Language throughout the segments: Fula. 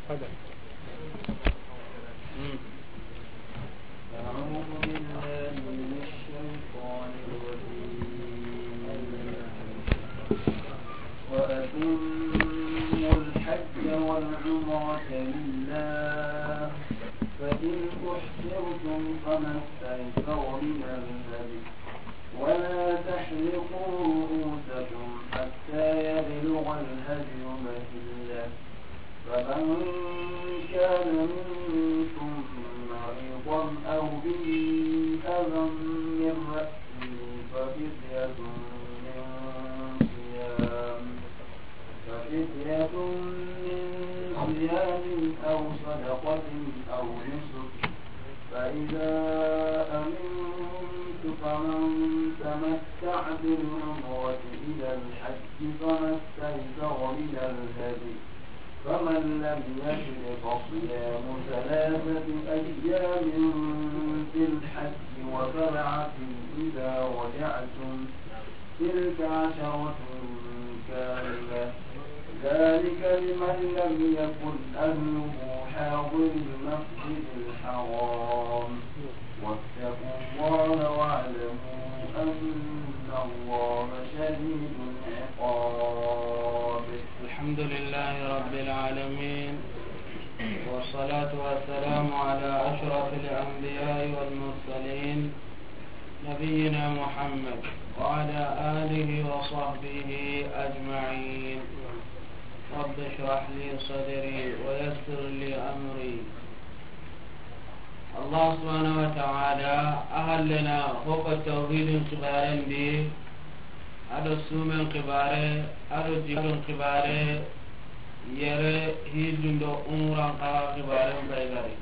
أعوذ بالله من الشيطان الرجيم وأتموا الحج والعمرة لله فإن أحسرتم فما استيسر من الهدي ولا تحلقوا رؤوسكم حتى يبلغ الهدي محله فمن كان منكم مريضا أو به أذى من رأسه ففدية من صيام أو صدقة أو نسك فإذا أمنت فمن تمتع بالعمرة إلى الحج فما استيسر من الهدي فمن لم يجد فصيام 3 أيام في الحج و7 إذا رجعتم تلك 10 كاملة ذلك لمن لم يكن أهله حاضر المسجد الحرام واتقوا الله واعلموا أن الله شديد العقاب. الحمد لله رب العالمين والصلاة والسلام على أشرف الأنبياء والمرسلين نبينا محمد وعلى آله وصحبه أجمعين. رب اشرح لي صدري ويسر لي أمري. الله سبحانه وتعالى أهلنا فوق التوحيد كبارا به ado sumen kibare ado jihadun kibare yere hijundo umuran kawa kibare mbaigari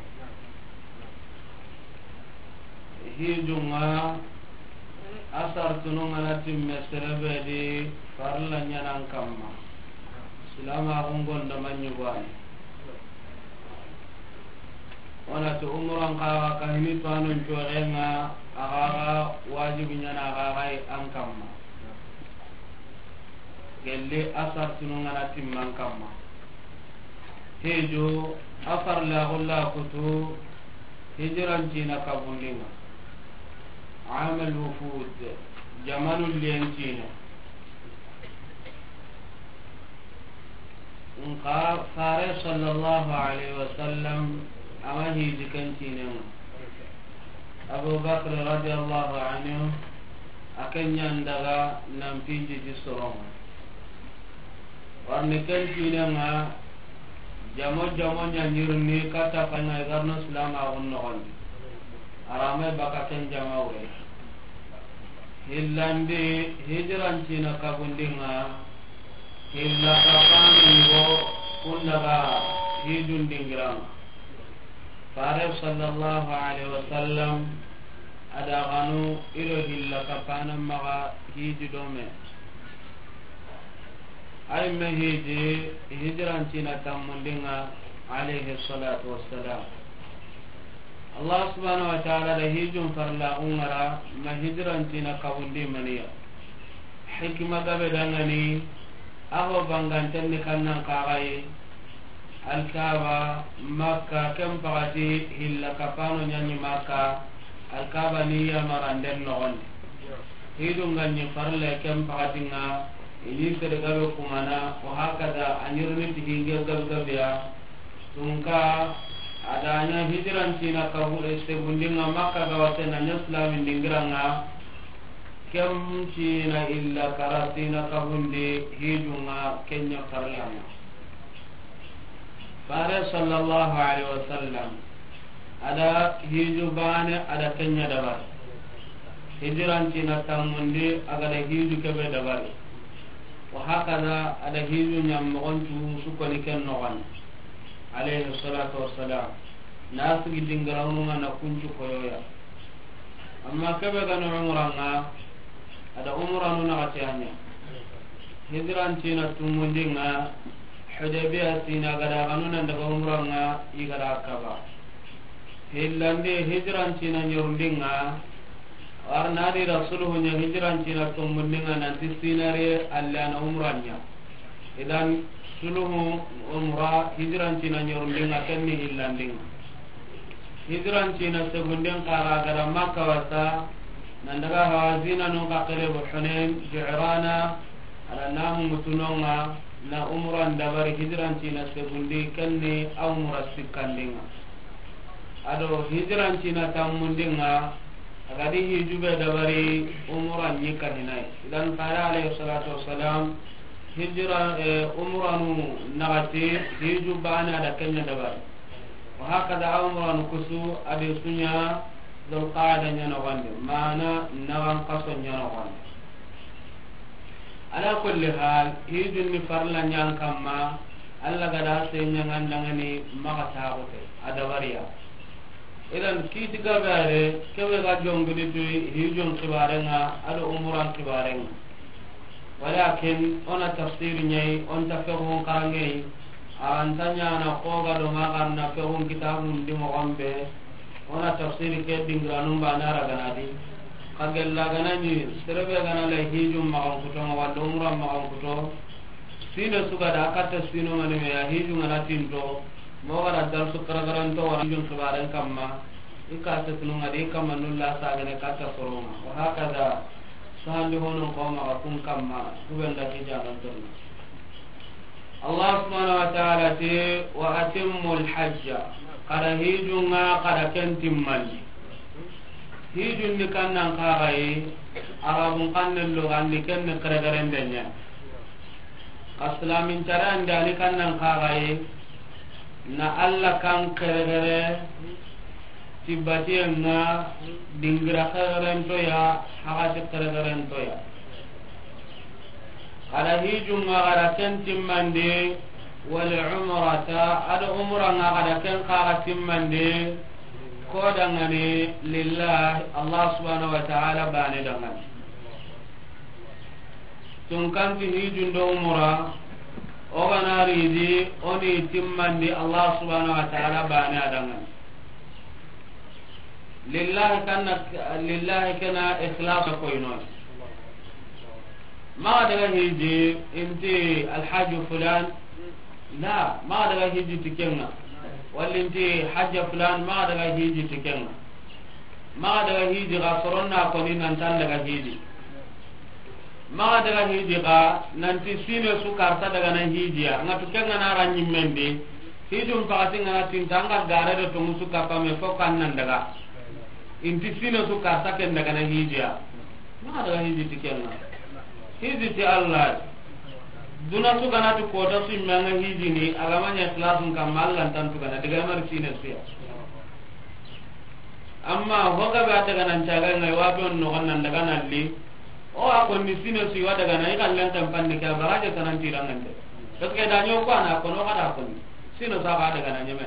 hijunga asar tununga na timme serebe di farla nyanan kamma silama ungon da manyugwani wana to umuran kawa kahini tuanun chorenga agaga wajibi nyana agaga an kamma gelle asar tununga na timman kamma hejo asar la gulla kutu hijran jina kabundinga amal wufud jamanul lientina unqa fare sallallahu alaihi wasallam ama hijikantina Abu Bakr radhiyallahu anhu akanya ndaga nampiji jisoronga warni kantina nga jamo nyanyirni kata kanya garno salama gonno gondi arame baka ken jamawe hillande hijran cina kabundinga hilla kapani go kundaga hijun dingiram fare sallallahu alaihi wasallam ada ganu iro hilla kapana maga hiji dome ay mahiji hijran cina tamundinga alaihi salatu wassalam Allah subhanahu wa ta'ala da hijun farla umara ma hijran tina kawundi maniya hikma gabe dangani aho banganten ni kannan qarai alkaba makka kam pagati hilla kapano nyanyi makka alkaba niya maranden non hidun ganni farla kam pagatinga ini tergabe kumana wa hakada anirni tihinge gabe ya tungka adanya hijran tina kabule sebundinga makka gawatena islamin dingiranga kem tina illa karatina kabundi hijunga kenya karlama fare sallallahu alaihi wasallam ada hiju bane ada kenya dabar hijran tina tamundi agada hiju kebe dabar wa hakada ada hiju nyammontu sukoni ken nogan alayhi salatu wassalam nasu gidingarawnu na kuncu koyoya amma kebe ganu umranga ada umranu na gatanya hijran tina tumundinga hudaybiyah tina gada ganu nan daga umranga igara kaba hillande hijran tina nyorundinga warnadi rasuluhu nya hijran tina tumundinga nanti sinare alla na umranya idan suluhu umra hijran tina nyorndinga kenni hillandinga hijran tina segunden qara gara makka wasa nandaga hawazina nun qaqere bo hunain ji'rana ala namu mutunonga na umran dabari hijran tina segundi kenni umra sikandinga ado hijran tina tamundinga agadi hijube dabari umran nyikaninai idan qala alayhi salatu wassalam hijra umranu nagati hiju bana da kenya dabari wa hakada umranu kusu adi sunya dul qada nyana wande mana nagan qaso nyana wande ala kulli hal hiju ni farla nyang kamma alla gada se nyangan dangani magata gote adabariya idan kiti gabare kebe ga jongudi tu hijun kibarenga ado umuran kibarenga walakin ona tafsir nyai on tafsirun karangai arantanya na qoga do magarna fehun kitabun di mogombe ona tafsir ke dingranum banara ganadi kagella ganani serebe ganala hijum magon kuto wala umuran magon kuto sino suga da akatta sino mani me hijun anatinto mogara dar sukragaran to wara hijun kibaren kamma ikata tununga de kamma nulla sagane kata soroma wa hakada sahandi hono qoma kun kamma kubenda hijaban turna Allah subhanahu wa ta'ala ti wa atimmul hajja qara hijunga qara kentimmalli hijun ni kannan qarai arabun kannel lo gandi kenne kregaren denya aslamin taran dani kannan qarai na alla kan kregare tibatiyenga dingira kregaren to ya hagati kregaren to ya ala hijunga gara ken timmande wal umrata ada umranga gara ken qara timmande ko dangane lillahi Allah subhanahu wa ta'ala bane dangane tun kanti hijun do umra o gana ridi oni timmandi Allah subhanahu wa ta'ala bane adangane lillahi kana ikhlas ko ino ما دغه هيجي انت الحاج فلان لا ما دغه هيجي تكنا ولا انت حاج فلان ما دغه هيجي تكنا ما دغه هيجي غفرنا كوني نانتان دغه هيجي ما دغه هيجي غا نانتي سينو سوكارتا دغه نان هيجيا ngatu kenga na ranyi mende hijum paati ngana tintanga gare do to musuka pame fokan nan daga inti sino sukarta ken daga na hijia ma daga hiji tikenna hiji ti Allah duna su kana to kota su manga hiji ni agamanya ikhlas kam mallan tan tu kana daga mar sine siya amma hoga ba daga nan caga ngai wa don no nan daga nan li o a ko ni sine si wa daga nan kan lan tan panni ka baraje tanan ti rangan de to ke danyo ko ana ko no kada ko ni sino sa ba daga nan nyame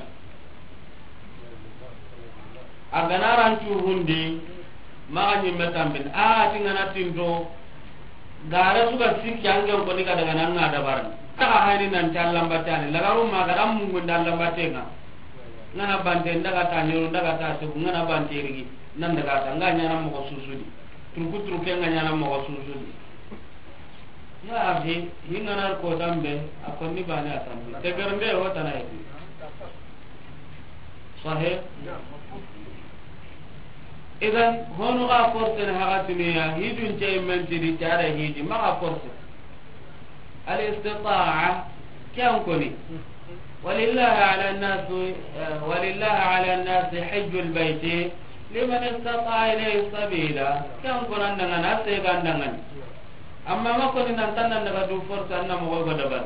agana ran tu hundi ma nyi metambin a tingana tinto gara suka sik yangen ko ni kada nan ngada bar ta hayni nan tallam batani lagaru ma garam mun dallam batenga ngana bante ndaga ta nyoro ndaga ta su ngana bante rigi nan daga ta nganya nan mo susudi turku kenga nyana mo susudi ya abi hingana ko tambe akonni bani atambe te garnde ho tanai sahih idan hono ga forte na hagatini ya hidun tay men tidi tare hidi ma ga forte al istita'a kan koni walillahi ala an-nas hajj al-bayt liman istata'a ilayhi sabila kan konan dangan ate gandangan amma ma koni nan tan nan daga du forte anna mo go dabar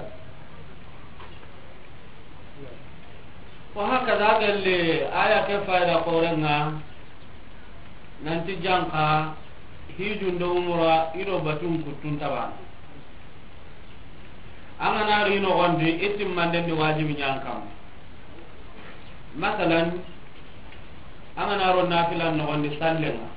wa hakada galle aya ke faida qorenga nanti jangka hijun do umra ido batun kutun taban amana rino gondi itim mande ni wajibi nyankam masalan amana ro nafilan no gondi sallenga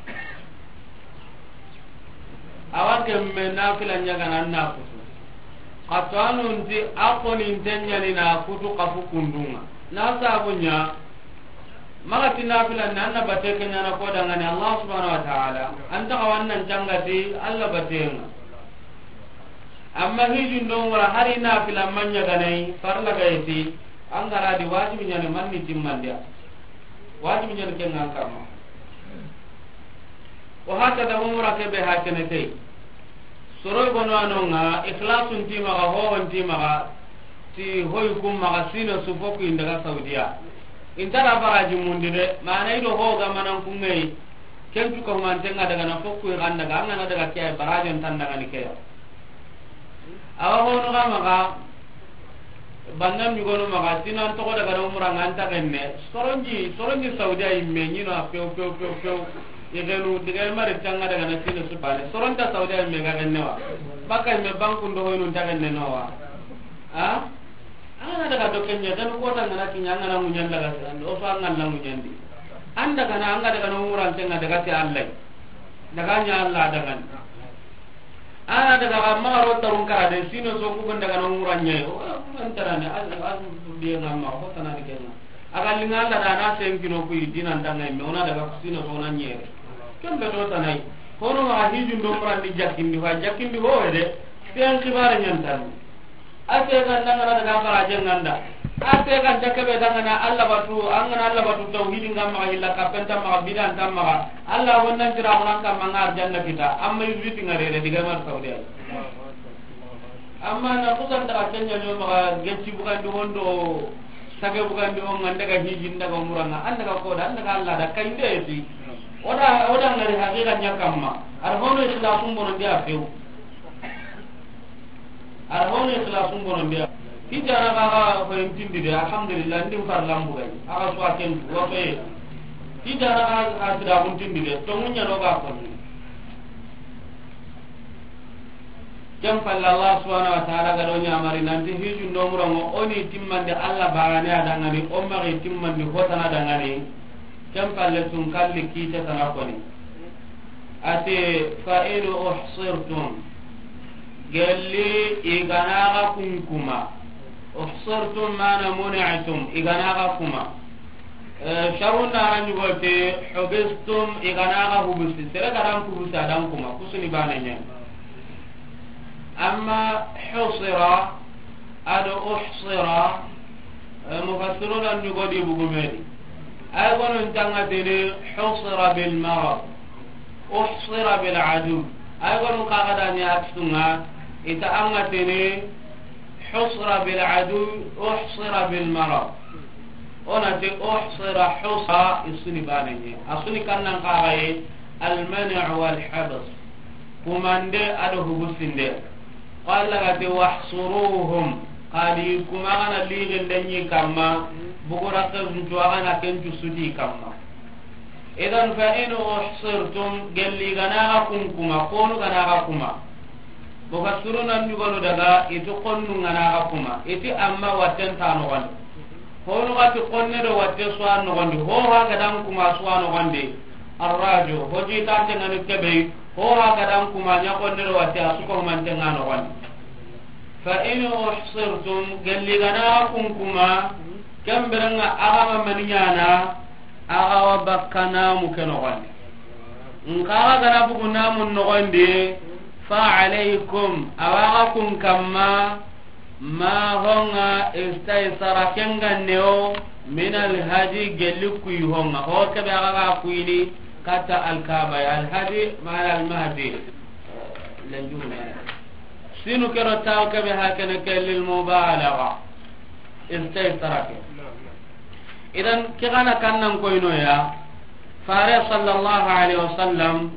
awake me nafilan nyaga nan na kutu qatanu nti akoni tenya ni na kutu kafu kundunga na sabunya maka tinafila nanna bate kenya na koda ngani Allah subhanahu wa ta'ala anta kawannan jangati Allah batenga amma hijun don wara hari na fila manya ganai farla gaiti an gara di wajibi nyane manni timmandia wajibi nyane kengan kama wa hakada umra ke be hakene tay soro gono anonga ikhlasun tima ga ho on tima ga ti hoy kum ma sino su foku indaga saudiya intara baraji mundide mana ido ho ga manan kungai kentu ko man tenga daga na foku ganda ga ngana daga kay baraji tan daga ni kay awa ho no ga maga bannan mi gono maga tinan to daga no umra nganta genne soronji saudiya imme nyino apeo yegelu digal mari tanga daga na sino su bale soronta saudiya imme ga genne wa baka imme banku ndo hoyno tagaenne no wa ha ana daga dokenya dan ko tan na kinya ngana munyan daga o so an Allah munyandi anda kana anga daga no umra tenga daga ti Allah daga nya Allah daga ana daga maro tarun kara de sino so ko daga no umra nya o antara ne az dia ngamma ko tanani kenna aga linga Allah dana sen kino ku dinan danga me ona daga sino so na nye kembe do tanai kono ma hiju ndo umra di jakindi ho ede sen kibare nyantan ate kan danga daga faraje nganda ate kan jakabe daga na Allah batu angana Allah batu tauhid ngamma illa kapenta ma bidan tamma Allah wonnan tira onan kam mangar janna kita amma yiti ngare diga mar saudi amma na kusan daga kenya nyo ma gecci bukan do hondo sage bukan do nganda ga hijin daga umuranga anda ka ko dan daga Allah da kainde yati oda ngari hakika nyakamma ar hono ikhlasum bonon dia feu ar hono ikhlasum bonon dia hijana ga ko entindi de alhamdulillah ndim far lambu gay aga so aken wo fe hijana ga asira untindi de to munya no ga ko jam palla Allah subhanahu wa ta'ala ga do nyamari nanti hiju ndo murango oni timmande Allah barani adangani o mari timmande hotana dangani jam palle tun kalli kita tanakoni ate fa in uhsirtum galli iganaga kunkuma uhsirtum mana mun'atum iganaga kuma sharun naran yugote hubistum iganaga hubusti sere garan kubusta dan kuma kusuni bananya amma husira ado uhsira mufassirun an yugodi bugumedi ay gonon tanga dene husira bil marad uhsira bil adu ay gonon kaga dani aksunga ita anga dene husira bil adu uhsira bil marad ona te uhsira husa isni bananye asuni kannan kaga e al man' wal habs kumande ado hubusinde qala gati wahsuruhum qali kuma ana ligen danyi kamma bugura kazuntu ana kentu sudi kamma idan fa in uhsirtum galli gana kuma kono gana kuma mufassiruna nyugono daga itu konnu gana kuma iti amma waten tano wan kono gati konne do watte swano gondi ho ha gadan kuma swano gondi arrajo hoji tante ngani kebe ho ha gadan kuma nya konne do watte asuko man tengano gondi fa in uhsirtum galli gana kuma kambiranga agama maniyana agawa bakkana mukeno gondi nkaga gana bugu namun nogondi fa alaykum awagakum kamma ma honga istaysara kenganneo min alhadi gelli kuy honga ho kebe agaga kuyini kata alkaba alhadi ma almahdi lanjuna sinu kero taw kebe hakana kellil mubalagha istaysara idan kigana kannan koyno ya fare sallallahu alaihi wasallam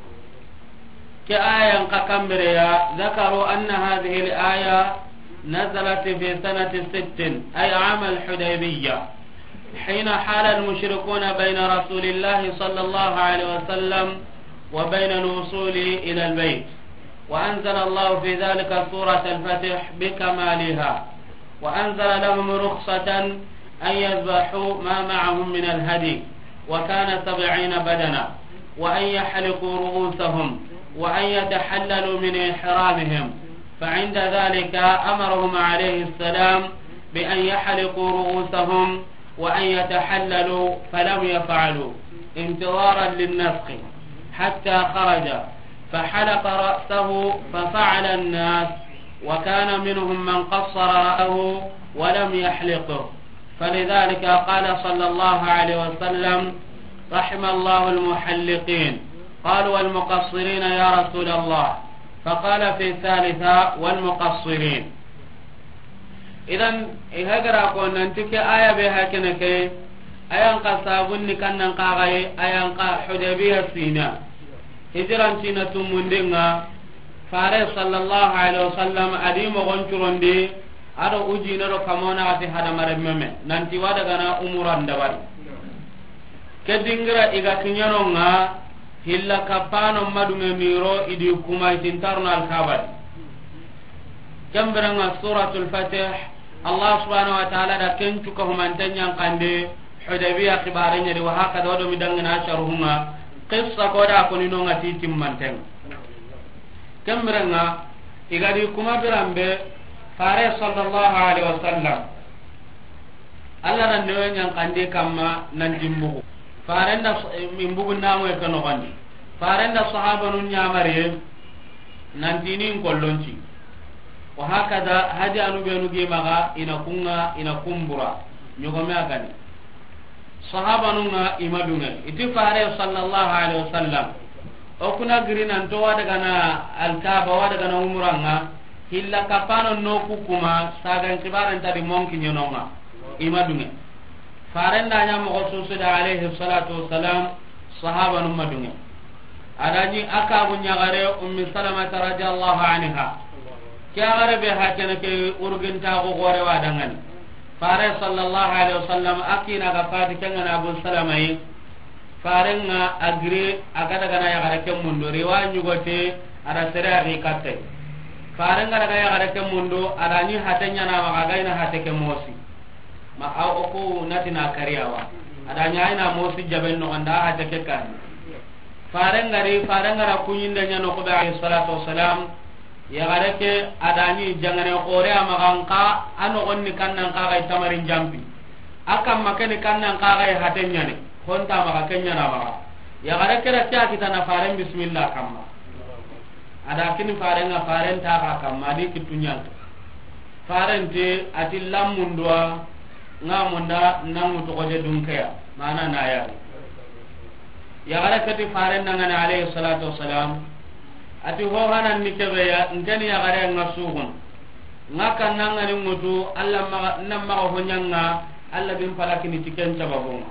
ke ayan kakambere ya zakaru anna hadhihi al-aya nazalat fi sanati 6 ay aam al-hudaybiyah حين حال المشركون بين رسول الله صلى الله عليه وسلم وبين الوصول إلى البيت وأنزل الله في ذلك سورة الفتح بكمالها وأنزل لهم رخصة أن يذبحوا ما معهم من الهدي وكان 70 بدنا وأن يحلقوا رؤوسهم وأن يتحللوا من إحرامهم فعند ذلك أمرهم عليه السلام بأن يحلقوا رؤوسهم وأن يتحللوا فلم يفعلوا انتظارا للنسخ حتى خرج فحلق رأسه ففعل الناس وكان منهم من قصر رأسه ولم يحلقه فلذلك قال صلى الله عليه وسلم رحم الله المحلقين قالوا والمقصرين يا رسول الله فقال في الثالثة والمقصرين إذن إهجر أقول أنتك آية بها كنكي أيان قصابني كان نقاغي أيان حديبية سينا هجران سينا تموندنا فارس صلى الله عليه وسلم أديم غنشرون دي أدو أجينا رو كمونا أتي هذا مرمم نانتي وادغنا أموران دباري كدينغرا إيغا كنيانونا هلا كبانو مدوغ ميرو إدي كما يتنترنا الخبر كمبرنا سورة الفتح الله سبحانه وتعالى دا كنتكهم أنتنيان قاندي حديبية خبارين دي وهكذا ودو مدنغنا شرهما قصة كودا كونينونا تيتم منتن كمبرنا إيغا دي كما برامبي فارس صلى الله عليه وسلم الله ننوين ينقاندي كما ننجمبه farenda imbugu namu e kano gandi farenda sahaba nun nyamare nantini kollonci wa hakada hadi anu benu ge maga ina kunga ina kumbura nyogome agani sahaba nunga imadunga iti fare sallallahu alaihi wasallam o kuna grinan to wada kana alkaaba wada kana umranga hilla kapano no kukuma sagan kibaran tadi monki nyononga imadunga farenda nya mo susu da alaihi salatu wassalam sahaba num madunga adani akabu nyagare ummi salama radhiyallahu anha kya gare be hakene ke urginta go gore wadangan fare sallallahu alaihi wasallam akina ga fati kangana abu salama yi farenga agri agada gana ya gare ke mundo riwa nyugote ada sere ari katte farenga daga ya gare ke mundo adani hatenya na magaga ina hateke mosi ma aw ko natina kariyawa adanya ina mosi jaben no anda hata ke kan faranga ra kunyinde nya no ko ba salatu wassalam ya gareke adani jangane qore amaganka ano onni kannan ka ga tamarin jampi akam makani kannan ka ga hatenya ne honta maka kenya na maka ya gareke ra kya kita na faren bismillah kamma ada kini faranga farenta ka kamma di kitunya farente atillam mundwa ngamunda nangu to koje dunkaya mana na ya gara kati faren nan alayhi salatu wassalam ati ho hanan ni kebe ya ngani ya gara ngasuhun ngaka nan ngani mutu alla ma nam ma ho nyanga alla bin palakini tiken sababunga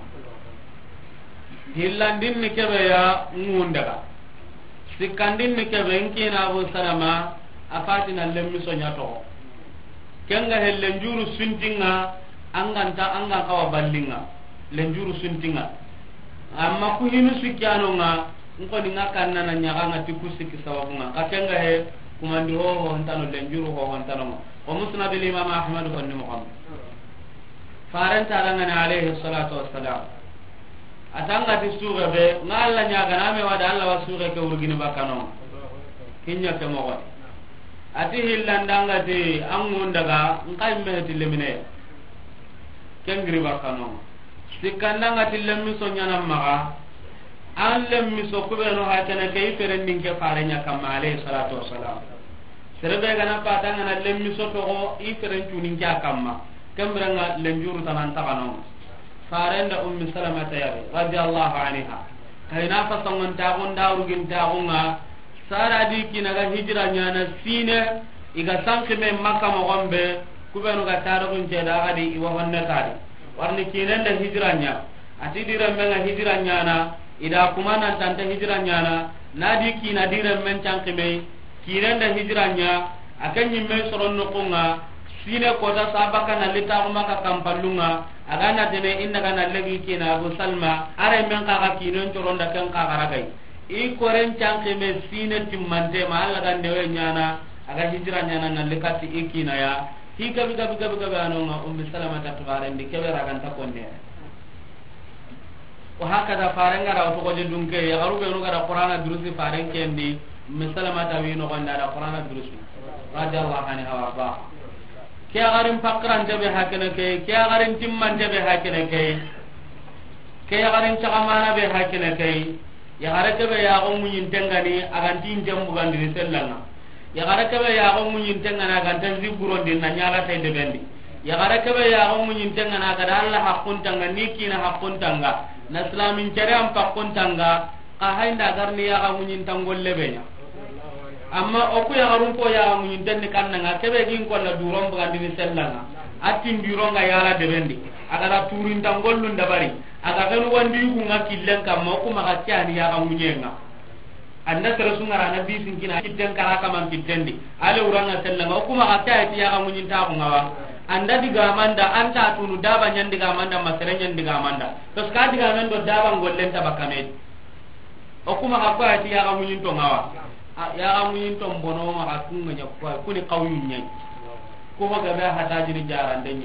hillandin ni kebe ya ngunda sikandin ni kebe nkina abu salama afatina lemmi so nyato kenga hellen juru suntinga anga kawa ballinga lenjuru suntinga amma ku hinu sikyano nga ngo ni ngaka nana nyaga ngati kusiki sawabunga kakenga he kumandi ho ntano lenjuru ho ntano ko musnad al imam ahmad ibn muhammad faranta dangane alayhi salatu wassalam atanga tisuga be ngalla nyaga name wada alla wasuga ke urgini bakano kinya ke mo ati hillandanga ti angun daga ngai mehti lemine kengri bakano sikandanga tillemmi so nyana maga an lemmi so kubeno hakana kay ferendin ke farenya kamale salatu wassalam serebe gana patanga na lemmi so to i feren tunin kya kamma kambranga lenjuru tanan takano farenda ummi salama tayabe radhiyallahu anha kayna fa songon ta gonda urugin ta gonga sara di kinaga hijra nyana sine iga sanke me makka mo gombe kubenu ga taro kun jeda gadi iwa honne tadi warni kinen da hijranya ati dire menga hijranya na ida kumana tante hijranya na nadi kina dire men chankime kinen da hijranya akanyi me soron no kunga sine ko da sabaka na lita ko maka kampalunga agana tene inda kana legi kina Abu Salma are men ka kinen toron da kan ka garagai i koren chankime sine timmante ma alla gande we nyana aga hijranya na likati ikina ya hika biga anonga ummi salama ta tubarende kebera kan ta konne wa hakada faranga ra to goje dunke ya garu be no gara qur'ana durusi faran kendi ummi salama ta wi no gonda da qur'ana durusi radiyallahu anha wa ba ke garin pakran jabe hakene ke garin timman jabe hakene ke garin chakamana be hakene ke ya garake be ya o munyin tengani agantin jambu gandini sellanga ya gara kebe ya go munyin tengana ga tan ziburo din na nyala tay de bendi ya gara kebe ya go munyin tengana ga Allah hakkun tanga nikina hakkun tanga na islamin jare am pakkun tanga ka hainda garni ya ga munyin tangolle be nya amma o ku ya garum ko ya munyin den kan nga kebe gin ko la durom bugan din sellanga atin bironga yala de bendi aga la turin tangollun dabari aga ganu wandi ku ngakillen kam mo ku maka tiani ya ga munyenga anda terus ngara na bisin kina kitten kara kaman kittendi ale uranga sellanga kuma akya ti ya kamun ta ko ngawa anda diga manda anta tunu daba nyan diga manda masere nyan diga manda terus ka diga men do daba gollen ta bakame o kuma akya ti ya kamun to ngawa ya kamun to mbono ma ka kunga nya ko kuni qawyun nyai ko ma ga hata jiri jaran denyi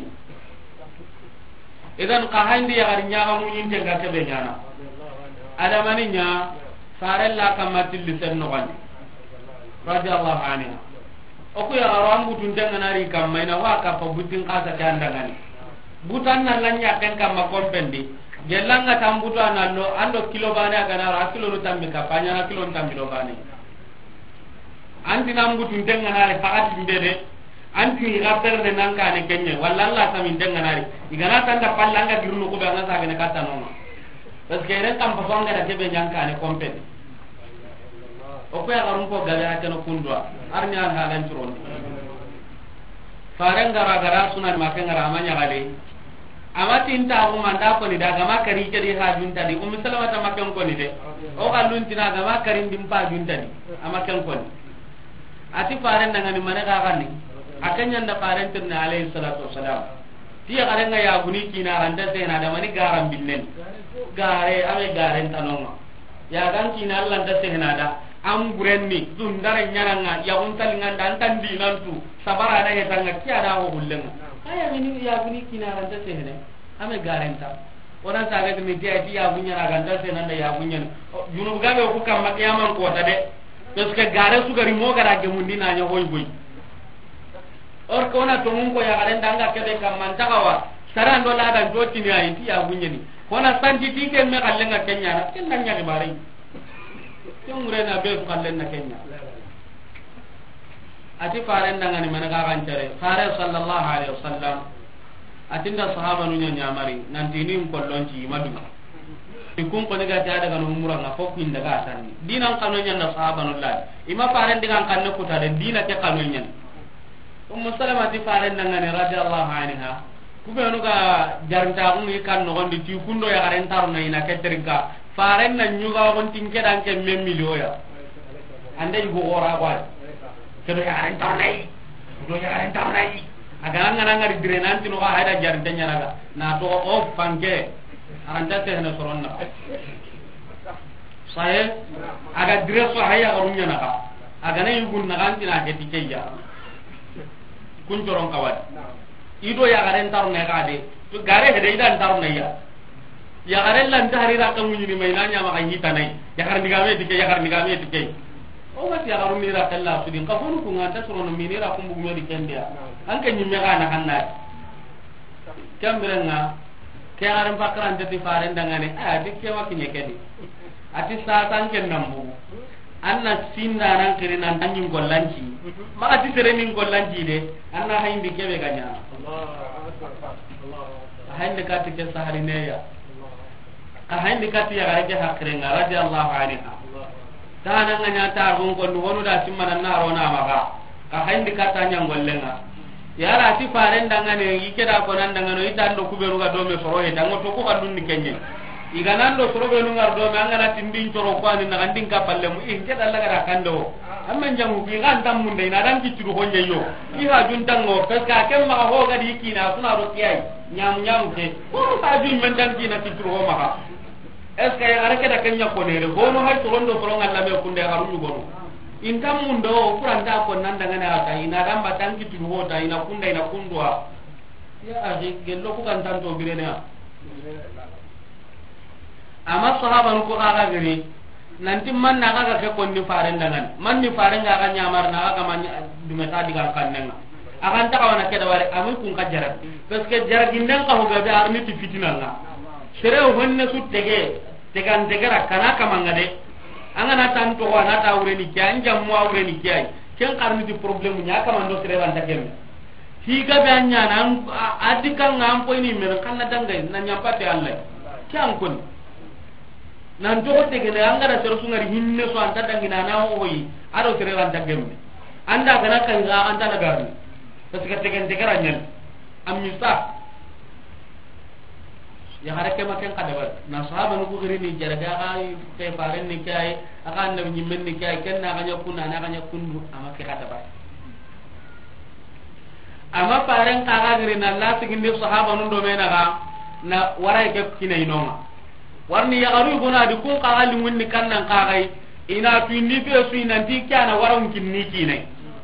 idan ka handi ya gar nya kamun te ga ke be nyana ada maninya farella kamatil lisen no gani radiyallahu anha o ko ya ram butun tengana ri kamma ina wa ka pa butin kasa tanda ngani butan nan lanya ken kamma kompendi gelanga tambuto anallo ando kilo bana kana ra kilo no tammi ka panya na kilo tammi do bani anti nam butun tengana ri fakat mbede anti rapper de nan ka ne kenye walla Allah tamin tengana ri igana tanda pallanga girnu ko be ngasa gane katano parce que ren tam fa songa da kebe nyanka ne kompet o ko ya garum ko gala ta no kundwa arnya halan turon faran gara sunan maken gara amanya gale amati inta ko manda ko ni daga makari ke di hajun tadi salama ta maken ko ni de o kalun tina ga makarin dim pa jun tadi amaken ko ni ati faran daga ni mana ga ganni akanya nda faran tinna alayhi salatu wassalam tiya garenga ya guni kina randa sena da mani garam binnen gare ame garen tanonga ya gan kina Allah da sena da am gurenni dun dare nyaranga ya untal nganda antan dinantu sabara da yetanga kiya da ho hullenga kaya mini ya guni kina randa sena ame garen ta orang saga mi dia ya gunya raganda sena da ya gunya junu gabe ko kam makiyaman ko tade terus ke gare su gari mo gara ge mundina nya hoy boy or kona to mun ko ya garen danga kebe kam man tagawa sarando la da joti ni ay ti ya bunyeni kona sanji ti ken me kallenga kenya na ken nanya ke bari tumure na be kallenna kenya ati faren danga ni mana ka kancare fare sallallahu alaihi wasallam atinda sahaba nu nya mari nanti ni ko lonji madu ikun ko ni ga ta daga no umura na fokku inda ga tan dinan kanu nya na sahaba nu la ima faren digan kanne ko tare dina ke kanu nya salama ti faren nangane radiyallahu anha kubenu ga jarnta ko ni kan no gondi ti kundo ya garen tar na ina keterga faren na nyuga gon tinke dan ke mem milioya ande go ora kwa kedo ya garen tar nai do ya garen tar nai aga ngana ngari dire nanti no ga hada jarnta nya naga na to o fanke anda te na soronna sae aga dire so haya garunya naga aga ne yugun naga antina ke tikeya kun coron kawat ido ya garen tar ne gade to gare hede idan tar ne ya garen lan tahri ra kan munyi mai nanya maka hita nai ya gar digame dike o ma ti ya garu mi ra kala su din ka fonu ku ngata soro no mi ra kumbu mi di kendia an kan nyimme kana kanna kambrenga ke aran pakran jati faren dangane dikke wa kinye kedi ati sa tan ken nambu anna sinda nan kirinan tanyin gollanci ma ati serenin gollanci de anna hayndi kebe ganya hayndi katti ke saharine ya hayndi katti ya gareke hakrenga radiyallahu anha tana nganya ta gon ko wonu da simmana na rona maga ka hayndi katta nyang gollenga yara ti faren dangane ikeda ko nan dangano idando kuberu ga do me soro he dango to ko kallun ni kenye iganando sorobe no ngar do me angana tindin coro ko ani na andin ka palle mu in keda Allah gara kando amman jamu bi gan tam mun dai na dan ki turu honje yo i ha jun tango ka ka kem ma ho ga di kina suna ro kiyai nyam ke ko ta jun men dan kina ki turu ho ma es ka ya gara keda kenya ko ne re ho no hay to rondo soro ngalla me kunde garu ñu gonu in tam mun do kuranda ko nan daga na ta ina dan batang ki turu ho ta ina kunda ina kundwa ya aje gello ko kan tanto birena ama sahaba ko aga gari nanti man na ga ke konni faren dangan man ni faren ga ga nyamar na ga man dumeta diga kannenga akan ta kawana ke da wari amun kun ka jarat parce que jarat indan ka hoga be arni ti fitina nga sere honne su tegan tegara kana kamanga de angana tan to wana ta wure ni kyan jam mo wure ni kyai ken karni di problem nya kama ndo sere ran tagem higa be anya nan adikan ngam po ini men kan na dangay na nyampate Allah kyan kun nan to te gele angara sero sungari hinne so anta dangina na oyi ado sere ran tagem anda kana kan ga anta na garni to tegen tegaranya amisa ya harake maken kadabal na sahaba nu gugiri ni jaraga ay te faren ni kay akan na nyimmen ni kay ken na ganya kunna na ganya kundu ama ke kadabal ama faren kaga giri na la tigindi sahaba nu do mena ga na waray ke kinai nonga warni ya garu gona di kun kaga lingun ni kannan kagai ina tuindi be su ina ti kana waron kinni kinai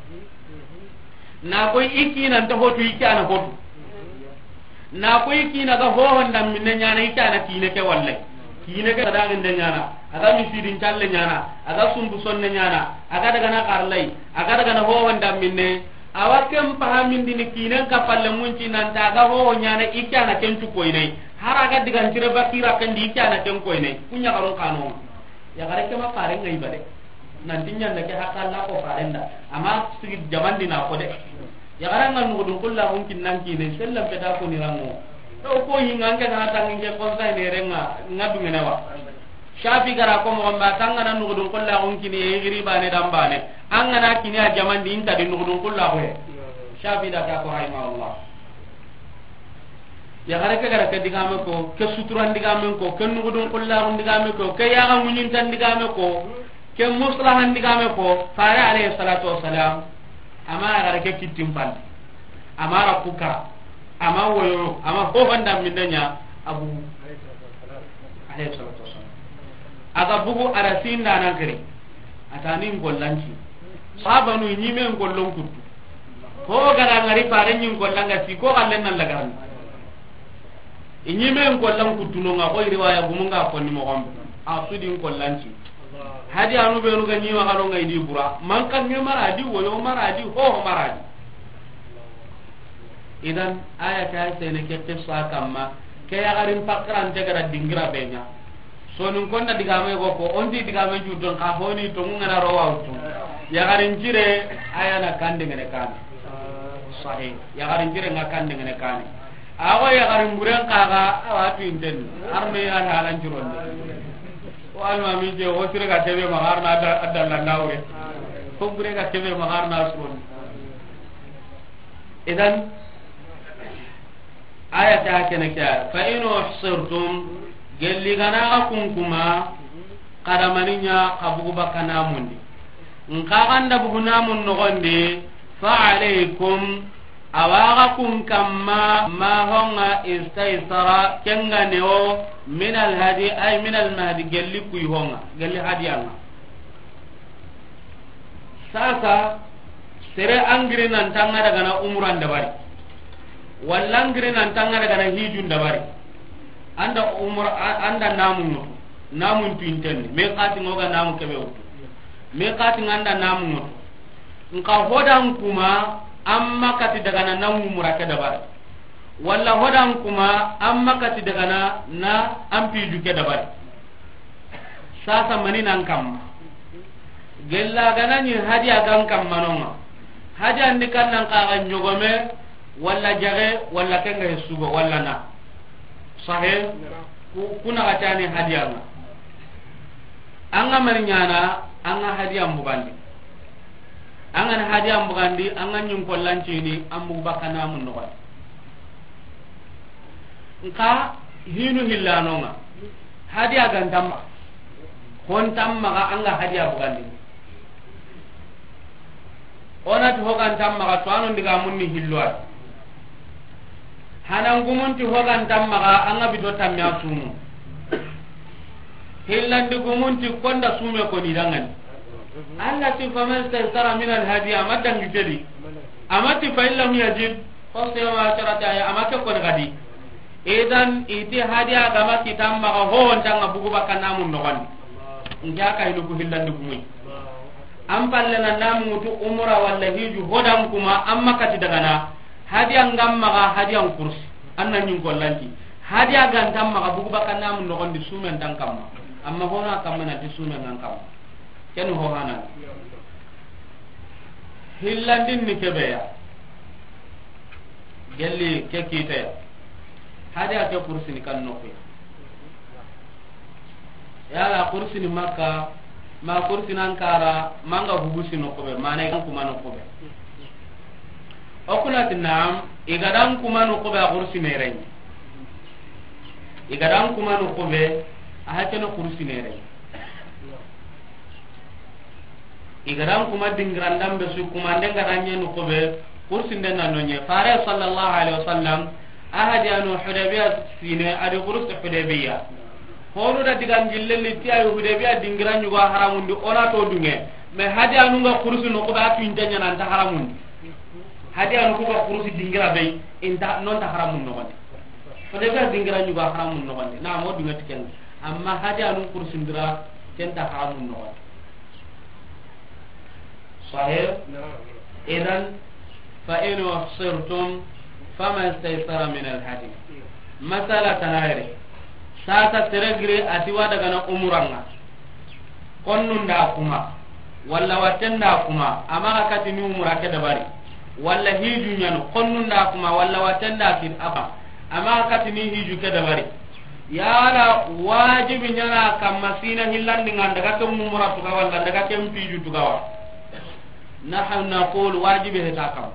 na koy ikina to hotu ikana hotu na koy kina ga ho honda minne nyana ikana kine ke walle kine ke daga ngende nyana aga mi sidin challe nyana aga sumbu sonne nyana aga daga na karlai aga daga na ho honda minne awakem pahamin dini kine ka palle munci nan daga ho nyana ikana kentu koy nei haraga diga ntire bakira kan di ikana ken koy nei kunya garon kanu ya gare ke ma pare ngai bade nan tinya ndake hakalla ko parenda ama sigi jaman dina ko de ya garanga nugudun kullahu kinnan kine sellam peta ko ni rango to ko hinga nga na tangin ke konsa ne renga ngadu ngenawa shafi gara ko mo ba tangana nugudun kullahu kine yiri bane dambane angana kine a jaman din ta din nugudun kullahu he shafi da ta ko rahima Allah ya garaka gara ke digame ko ke suturan digame ko ke nugudun kullahu digame ko ke ya ga munyin tan digame ko ke muslahan digame ko fare alayhi salatu wassalam ama gara ke kitim pal amara kuka ama woyo ama ho handa mindanya abu alayhi salatu wasallam aga bugu arasin dana kare atani ngollanci sahaba nu nyime ngollon kutu ko gara ngari pare nyin ngollanga si ko gallen nan laga nyime ngollan kutu no nga ko riwaya gumunga ko ni mo gombe asudi ngollanci hadi anu be nu ganyi wa kalo ngai di bura man kan me maradi woyo maradi ho maradi idan aya ta sai ne ke qissa kamma ke ya garin pakran te gara dingira benya so nun konda diga me go ko ondi diga me judon ka honi to ngana ro wawtu ya garin jire aya na kande ngene kan sahih ya garin jire ngakande ngene kan awo ya garin buren kaga awatu inten arme ya halan juronde walma mi je o sire ga tebe magarna adalla ndawre ko bure ga tebe magarna suron idan aya ta kene kya fa in uhsirtum gelli gana akunkuma qadamaninya qabugu bakana mundi nka ganda buguna mun no gonde fa alaykum awaqakum kamma ma honga istaysara kenga neo min al hadi ay min al mahdi gelli kuy honga gelli hadiyanga sasa sere angri nan tanga daga na umran dabari walla angri nan tanga daga na hijun dabari anda umra anda namun pinten me qati ngoga namu kebe wutu me qati nganda namu nka hodan kuma amma kati daga na namu murake dabari walla hodan kuma amma kati daga na ampi duke dabari sasa mani nan kam gella ganani hadiya gan kam manonga hadiya ndikan nan ka ga nyogome walla jage walla kenga hesugo walla na sahe kuna gatani hadiya nga anga mani nyana anga hadiya mbugandi anga na hadiya mbugandi anga nyum kollancini ambu bakana mun no nka hinu hillanonga hadiya gantamma hontamma ga anga hadiya bugandi onati hogantamma ga tuano ndiga munni hilloa hanangumunti hogantamma ga anga bido tamya sumu hillandi gumunti konda sume ko ni dangani alla ti faman saysara min al hadiya madan gitedi amati fa illam yajid fasiyama charata ya amake ko ngadi idan iti hadiya gama kitamma ga ho ontanga bugu bakana mun no gandi ngaka ilu ko hillandi gumui am palle na namu tu umra walla hiju hodam kuma amma kati daga na hadiya ngamma ga hadiya kursi annan nyun gollanti hadiya gantam ma bugu bakana mun no gondi sumen tan kamma amma hona kamma na ti sumen nan kamma ken ho hana hillandin ni kebeya gelli ke kite hada ke kursi ni kan nokku ya kursi ni makka ma kursi nan kara manga hubusi nokku be manay kan kuma nokku be okulat naam igadan kuma nokku be kursi mereng igadan kuma nokku be ahakeno kursi mereng igadan kuma dingrandam be su kuma ndengaranye nokku be kursi den nanonye fare sallallahu alaihi wasallam ahadi anu hudabiya sine adi kursi hudabiya hono da digan jilleli ti ay hudabiya dingiranyu go haramundi ona to dunge me hadi anu ga kursi no ko ba tintanya nan ta haramundi hadi anu ko ga kursi dingira be inta non ta haramun no wonde hudabiya dingiranyu go haramun no wonde na mo dunga tiken amma hadi anu kursi ndira ken ta haramun no wonde sahih idan fa in uhsirtum fama istaysara min al-hadi masala tanayri sata teregre atiwa daga na umuranga konnunda kuma walla watenda kuma ama kati ni umura ke dabari walla hiju nyano konnunda kuma walla watenda kid aba ama kati ni hiju ke dabari yala wajibi nyana kam masina hillandi nganda ka tum umura tuka walla daga kem piju tuka nahnu naqul wajibi hetakam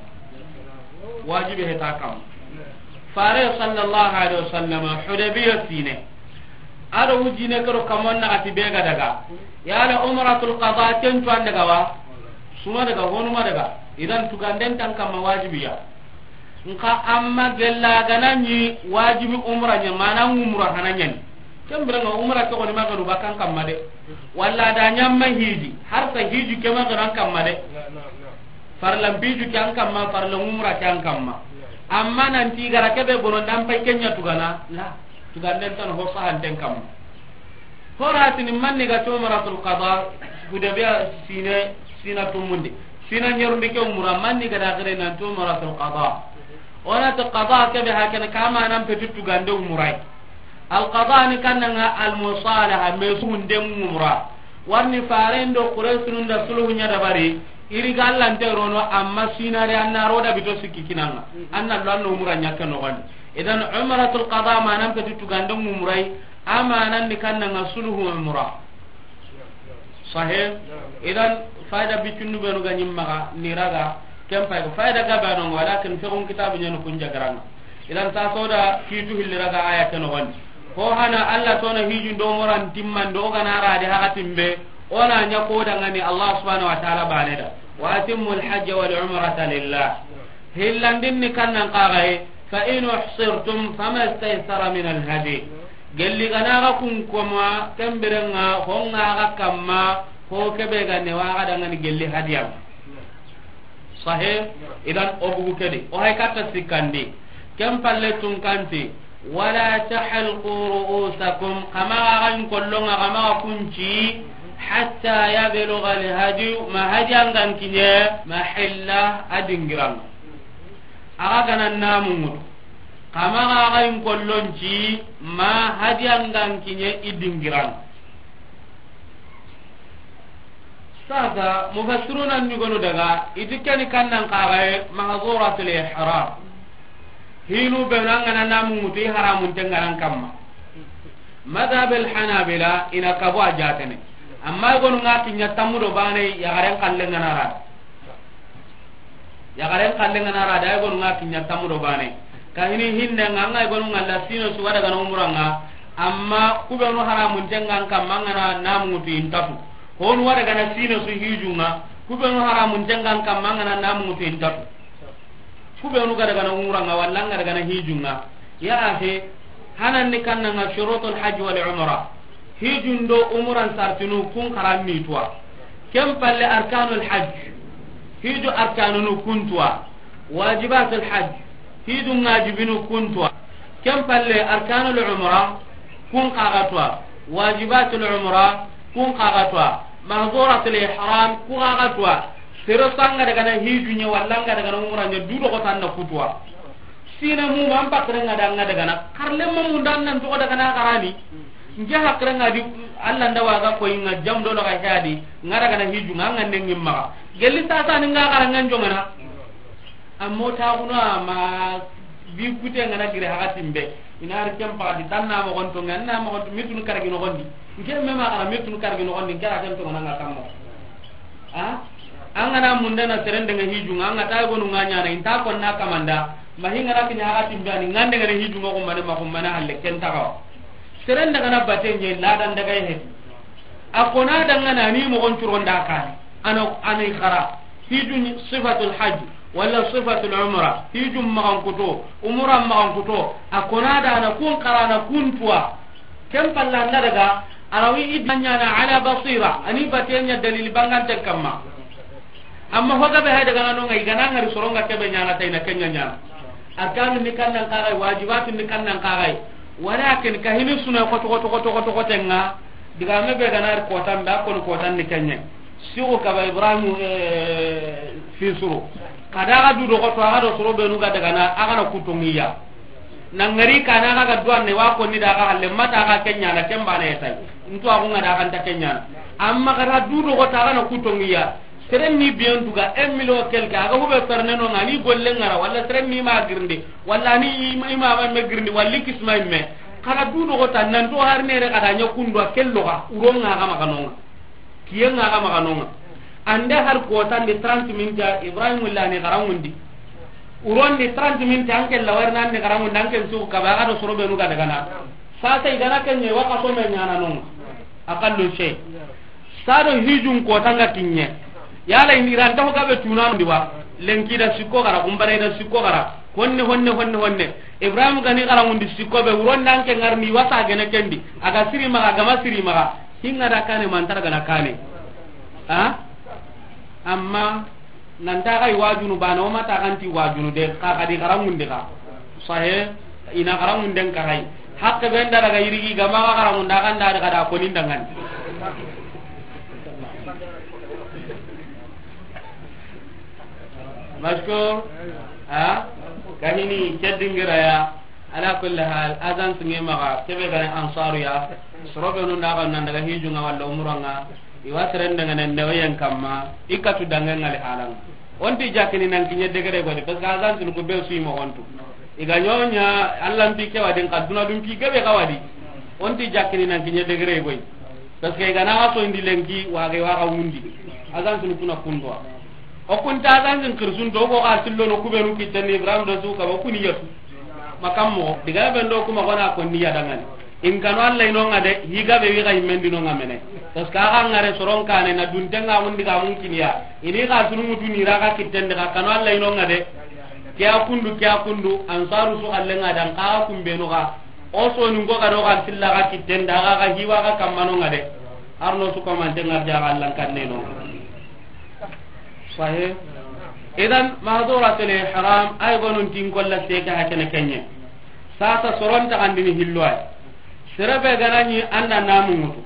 fare sallallahu alaihi wasallam hudaybiyah sine ado wujine karo kamonna ati bega daga yala umratul qada ken tuan daga wa suma daga honuma daga idan tuganden tan kam wajibiya nka amma gella ganani wajibi umra nya mana umra hananya kembere nga umra to ni magadu bakan kam made walla da nyamma hiji har sa hiji kema garan kam made farlam biju kan kam ma farlam umra kan kam ma amma nan ti gara kebe bonon dam pay kenya tugana la tuganden tan ho sahan den kam horatin manni ga to maratul qada hudabiya sina tumundi sina nyerundi ke umra manni ga da gare nan to maratul qada ona to qada kebe hakana kama nan petu tugande umrai al qada ni kananga al musalaha me sunde umra warni farendo quraysun da sulhu nya da bari iri gallante rono amma sinare anna roda bito sikki kinanga anna lanno umra nyaka no gandi idan umratul qada manan petu tugande umrai amanan ni kannanga sulhu umra sahih idan faida bitunu benu ganyim maga niraga kempa ko faida ga bano walakin fiqun kitabu nyano kunja garanga idan ta soda kitu hilliraga aya keno wandi ko hana alla tona hiju do moran timman do gana raade hakatimbe ona nyako dangani Allah subhanahu wa ta'ala baneda wa atimul hajj wal umrata lillah hillandin ni kannan qarae fa in uhsirtum fama istaysara min al hadi gelli gana ga kun koma temberenga honga ga kamma ko kebe ga ne wa ga dangani gelli hadiyam sahih idan obugu kedi o hay kata sikandi kem palle tun kanti wala tahalqu ru'usakum kama gan kollonga kama kunci hatta yablugha al-hadi ma hadiyangan kinye mahilla adingiran aga ganan namu kama gan kollonci ma hadiyangan kinye idingiran sasa mufassiruna ni gonu daga itikani kannan qarae mahzuratul ihram hinu benanga namu muti haramun tengaran kamma madhab al hanabila ina kabu ajatene amma gonu ngati nyatamu do bane ya garen kallenga nara da gonu ngati nyatamu do bane kahini hinne nganga gonu ngalla sino suwada kana umuranga amma kubenu haramun tengan kamma ngana namu muti intatu hon wada kana sino su hijunga kubenu haramun tengan kamma ngana namu muti intatu kubenu gada kana umuranga wallanga daga na hijunga ya ahe hanan ni kannanga shurutul hajj wal umra hijundo umuran sartinu kun karami tuwa kem palle arkanul hajj hiju arkanunu kuntuwa wajibatul hajj hiju ngajibinu kuntuwa kem palle arkanul umra kun qagatwa wajibatul umra kun qagatwa mahzuratul ihram kun qagatwa sero sanga daga na hijunya wallanga daga na umranya dudo ko tanna kutwa sina mu man pakrenga daga na karle mu dan nan to daga na karani nja hakrenga di Allah nda waga ko inga jam do ga hadi ngara kana hiju nganga nengi ma gelli tata ni nga gara nganjo ngana ammo ta kuna ma bi kute ngana gire hakatimbe ina kem pa di tanna mo gonto nganna mo gonto mitun karagi no gondi ngem mema ara mitun karagi no gondi ngara tan to ngana kammo angana mundana serende nga hiju nganga tay gonu nganya na inta kon na kamanda mahinga na kinya hakatimbe ani ngande ngare hiju ngo ko mana halle ken takaw serende ngana batenye ladan daga he akona dangana ni mo gon turonda kan ani khara hiju sifatul hajj wala sifatul umra hiju magan kuto umra magan kuto akona da na kun qarana kun tuwa kem pallanda daga arawi idanya na ala basira ani batenya dalil bangante kamma amma hoga be hayda gana no ngai gana ngari soronga kebe nyana tayna kenya nyana akan ni kannan kagai wajibatun ni kannan kagai walakin kahini suna ko tenga diga me be gana ko tanda ko tan ni kenya sigo ka ba ibrahim fi suru kada ga du do ko to aga do suru be nu ga daga na aga na kutungiya nan ngari kana ga duan ne wa ko ni daga halle mata ga kenya na kemba ne tay ntu agu ngada kan ta kenya amma gara du do ko ta aga na kutungiya seren ni biyan duga emilo kelka aga hube perne no ngani golle ngara walla seren ni ma girndi walla ni ima ba me girndi walli kismay me kala du do ko tan nan to har ne re kada nyakundo kello ga uronga ga makanonga kiyenga ga makanonga ande har ko tan de 30 minutes ibrahim wallani garangundi uron de 30 minutes anke lawar nan de garangundi anke su ka ba ga do soro be nu ga daga na sa sai dana kenye wa ka so me nyana non akallu shay sado hijun ko tanga kinye yala ini ranta ho gabe tunan diwa lenki da sikko gara umbare da sikko gara honne ibrahim gani garangundi sikko be uron dan ke ngarni wasa gene kendi aga siri maga gama siri maga hinga da kane mantar gana kane amma nan ta kai wajunu bana o mata kanti wajunu de ka kadi garangunde ka sahe ina garangunde ka kai hakka ben daga yirigi gama ka garangunda kan da kada ko nindangan masko kahini keddingira ya ala kulli hal azan sunge maga kebe gane ansaru ya sorobe no ndaga nan daga hijunga walla umuranga iwa serenda ngane newen kamma ikatu dangen ngale halang onti jakini nan kinye degere godi parce que azan sun ko be suyi mo ontu iga nyonya allah mbi ke wadin kaduna dum ki gebe kawadi onti jakini nan kinye degere godi parce que ga na waso indi lenki wage wa wundi azan sun kuna kundwa o kunta azan sun kirsun do ko asillo no kubenu kitani ibrahim do su ka ba kuni yetu makammo diga be ndo kuma gona ko niya dangan in kanu alla ino ngade higa be wi ga imendi no ngamene tos ka ga ngare soron kane na duntenga mundi ga mungkin ya ini ga sunu mutu ni raga kitende ka kanu alla ino ngade kya kundu ansaru su alle ngadan ka kumbe no ga o so ni ngo ga do ga silla ga kitenda ga hiwa ga kamano ngade arno su ko man tenga ja Allah kanne no sahih idan mahduratul ihram ay gonun tin kolla teka hakene kenye sasa soronta andini hilloy serebe ganani anda namu mutu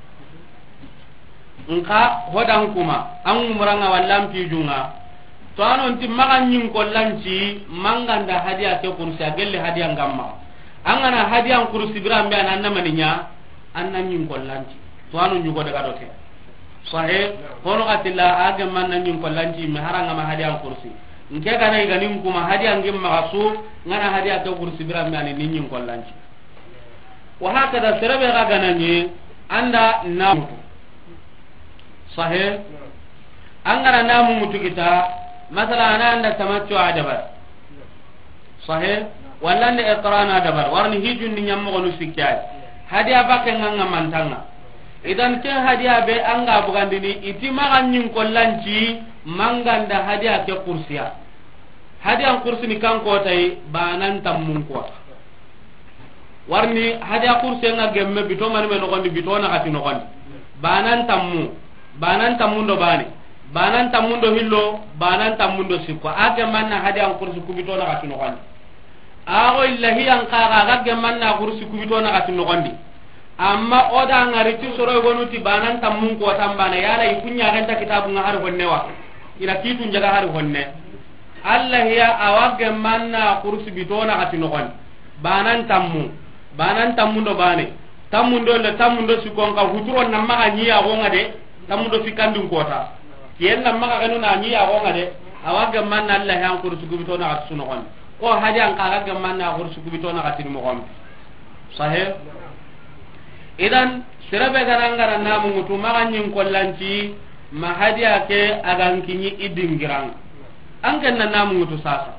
nka hodan kuma an umranga wallam pijunga to anon tim magan nyin kollanci manganda hadiya ke kursi agelle hadiya ngamma angana hadiya kursi birambe ananna maninya annan nyin kollanci to anon nyugo daga dote sahe hono atilla age manna nyin kollanci me haranga ma hadiya kursi nke kana iganin kuma hadiya ngim magasu ngana hadiya ke kursi birambe ani nyin kollanci wa hakada serebe ga ganani anda namu sahih angara namu mutu kita masala ana anda tamattu adabar sahih walla anda iqrana adabar warni hijun ni nyammo ko nusikkay hadiya bakke nganga mantanga idan ke hadiya be anga bugandini iti maganyin kollanci manganda hadiya ke kursiya hadiya kursi ni kanko tay banan tammun ko warni hadiya kursi nga gemme bito man me no gondi bito na kati no gondi banan tammun do bani banan tammun do hillo banan tammun do sikko age manna hadiya kursi ku bito na kati no gondi ago illahi an qaga ga gemanna kursi ku bito na kati no gondi amma oda ngari ti soro gonuti banan tammun ko tambana yala ikunya ganta kitabu ngahar honne wa ina kitu njaga har honne allah ya awage manna kursi bito na kati no gondi banan tammu do bane tamundo sikon ka huturo na maga nyi ya gonga de tamundo fikandun kota yen na maga kanu na nyi ya gonga de awaga man Allah han kursu gubito na atsuno kon ko hadi an kala ga man na kursu gubito na atini mo gon sahih idan sirabe garangara namu mutu maga nyin kollanci mahadiya ke agan kinyi idingirang an kan namu mutu sasa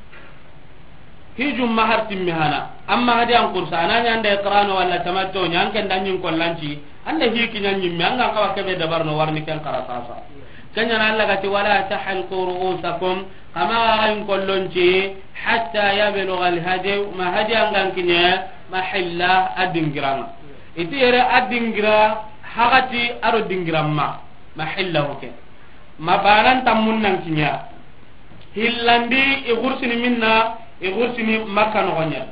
hijum maharti mihana amma hadi an kursa ananya anda iqrano wala tamatto nyan kan danyin kollanci anda hiki nyan nyimme anga kawa kebe dabarno warni kan karasasa kanya Allah gati wala tahalqu ru'usakum kama ayin kollonci hatta yablugha alhadi ma hadi an gan kinya mahilla adingiranga itu yere adingira hagati aro dingiramma mahilla hoke mabanan tamun nan kinya hillandi igursini minna igursini makka no gonya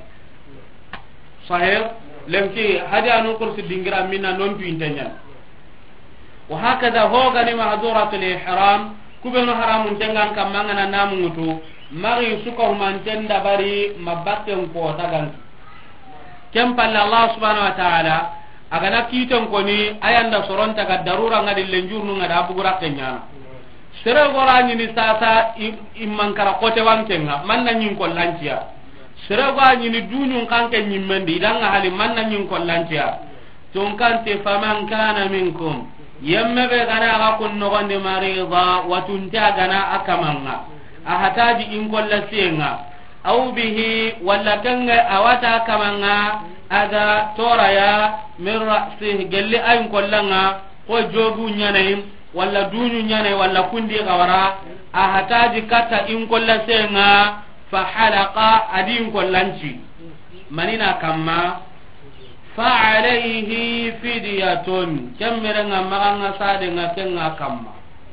sahih lemki hadi anu kursi dingira minna non tu intenya wa hakada ho gani mahduratul ihram kubeno haramun tengan kamanga na namutu mari suka humanten dabari mabakken ko tagan kempalla Allah subhanahu wa ta'ala agana kiton koni ayanda soronta ga darura ngadi lenjurnu ngada bugura kenya sere gorani ni sasa immankara kote wankenga manna nyin kollancia sere gorani ni dunyun kanke nyimmendi danga hali manna nyin kollancia ton kante faman kana minkum yemme be gana ga kunno gonde marida watunta gana akamanga ahataji in kollasienga au bihi walla kanga awata akamanga ada toraya min ra'si gelli ay kollanga ko jogu nyanay walla dunyu nyanay walla kundi gawara ahataji kata in kollasenga fa halaqa adin kollanci manina kamma fa alayhi fidyatun kammeranga maganga sadenga kenga kamma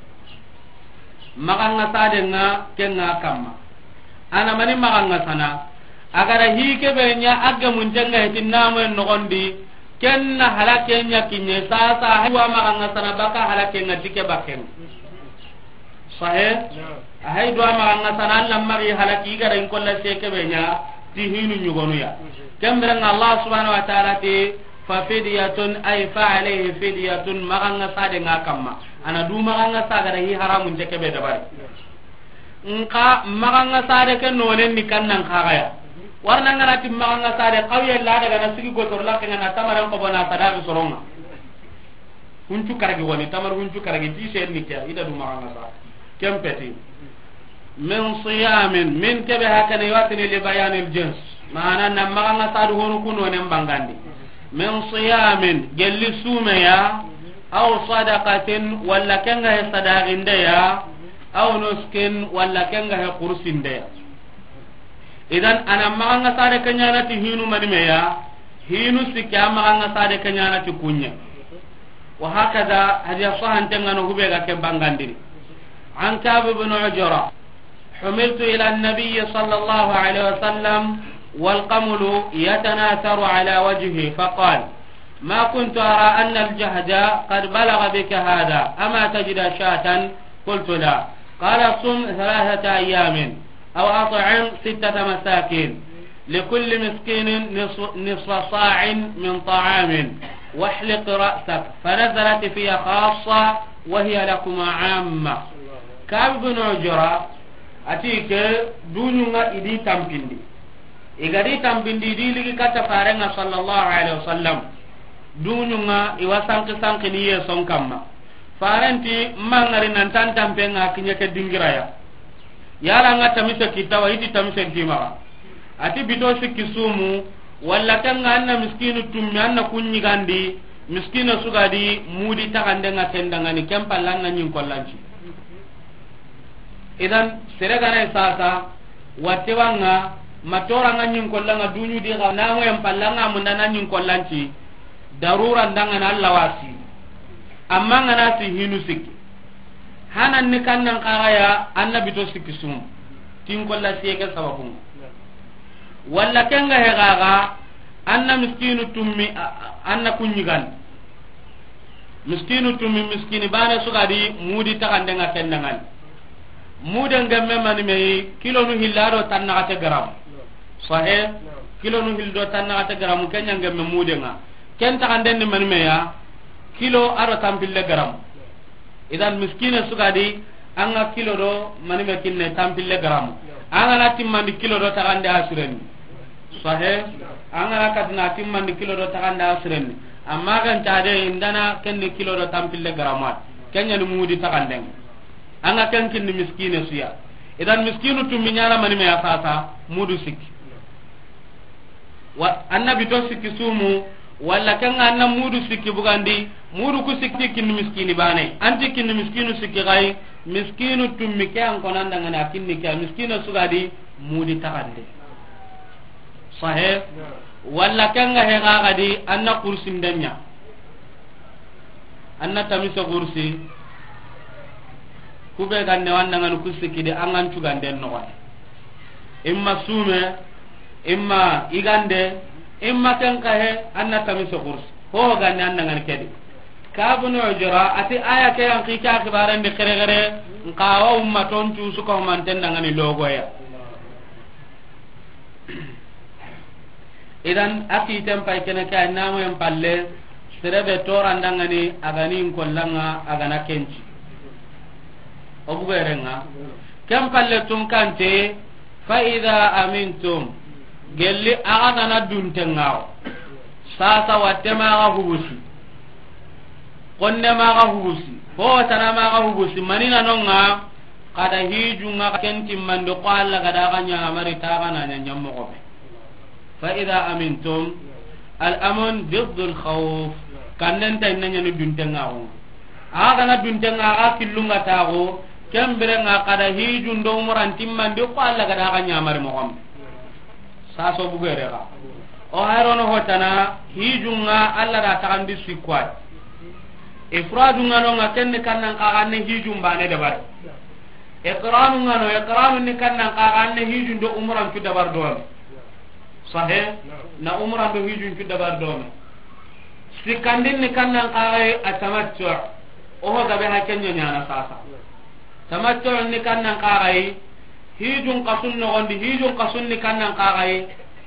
maganga sadenga kenga kamma ana mani maganga sana agara hike benya agga muntenga hetinamo en nogondi kenna halakenya kinye sasa hawa maganga sana baka halakenga dike bakken sahih hay do maganga sana Allah mari halaki gara in kolla seke benya ti hinu nyugonu ya kembran Allah subhanahu wa ta'ala ti fa fidyatun ay fa alayhi fidyatun maganga sade ngakamma ana du maganga sagara hi haramun jeke be dabari nka maganga sade ken nonen ni kannan khagaya warna ngana tim maganga sade qawiya la daga na sigi gotor la kana tamaran ko bona sadaga soronga huncu karagi woni tamar huncu karagi ti sen ni kya ida du maganga sa kempeti min siyamin min kebe hakana yatini li bayanil jins maana na maganga sadu honu kuno nem bangandi min siyamin gelli sumeya aw sadaqatin walla kenga he sadaqinde ya aw nuskin walla kenga he qursinde ya idan ana maganga sade kanyana ti hinu manimeya hinu sikya maganga sade kanyana ti kunya wa hakada hadiya sahan tengano hubega ke bangandiri an Ka'b ibn Ujra حملت إلى النبي صلى الله عليه وسلم والقمل يتناثر على وجهه فقال ما كنت أرى أن الجهد قد بلغ بك هذا أما تجد شاة قلت لا قال صم 3 أيام أو أطعم 6 مساكين لكل مسكين نصف صاع من طعام واحلق رأسك فنزلت في خاصة وهي لكم عامة كعب بن عجرة أتيك دونينا إدي تنبندي إغادي تنبندي دي لغي كتفارنا صلى الله عليه وسلم دونينا إواسانك سانك نية سنكما فارنتي مانغري نانتان تنبنغا كنيك دنجرايا yala nga tamise kitawa iti tamise kimara ati bito sikisumu walla kanga anna miskinu tummi anna kunyi gandi miskina sugadi mudi takande nga tendanga ni kempalla nga nyin kollanci idan seregana sasa watewanga matora nga nyin kollanga dunyu di ga nango empalla mundana nyin kollanci darura ndanga na Allah wasi amma nga nasi hinu sikki hanan ni kannan qaraya annabi to sikisum tin kolla siege sababun walla kenga he gaga anna miskinu tummi anna kunyigan miskinu tummi miskini bana sugadi mudi takandenga kendangan mudan gamme mani me kilo nu hillaro tanna ate garam sahe kilo nu hildo tanna ate garam kenya gamme mudenga ken ta kanden ni man meya kilo aro tampille gram idan miskina sugadi anga kilo do mani me kinne tampille gram anga na timmandi kilo do ta kande asuren sahe anga na katna timmandi kilo do ta kande asuren amma kan tade indana kenne kilo do tampille gramat kenya ni mudi ta kanden anga ken kinni miskina suya idan miskinu tummi nyana mani me afasa mudu sikki wa annabi to sikki sumu walla kan anna mudu sikki bugandi mudu ku sikki kinni miskini bane anti kinni miskinu sikki gai miskinu tummi ke an konanda ngana kinni ke miskinu sugadi mudi takande sahih walla kan ga he gadi anna kursi ndanya anna tamisa kursi kube ganne wanda ngana kusikki de angan cugande no imma sume imma igande imma kan kahe anna tamisa kursi ho ganne anna ngana kedi kabun ujra ati aya ke an qika khibaran de khere khere qawa ummaton tu su ko man tan ngani logo ya idan ati tempai kene ka namu en palle serebe toran dangani agani kollanga agana kenci obugerenga kam palle tun kante fa idha amintum gelli aga na duntengao sasa watema ga hubusi konne ma ga hubusi ho tana ma ga hubusi manina nonga kada hijunga kenti mando qalla kada ganya mari ta kana nyammo ko fa idha amintum al amun ضد الخوف kannen tay nanya ni duntengao aga na duntenga ga killunga tago kembere nga kada hijun do muran timman do qalla kada ganya mari mo kom sa so bugere ga o harono hotana hijunga alla da takandi sikwat ifradu ngano ngakenne kannan kaganne hijum bane dabar iqranu ngano iqranu ni kannan kaganne hijum do umran fi dabar do sahih na umran do hijum fi dabar do sikandin ni kannan kagai atamattu o ho gabe hakenya nyana sasa tamattu ni kannan kagai hijum qasun no gondi hijum qasun ni kannan kagai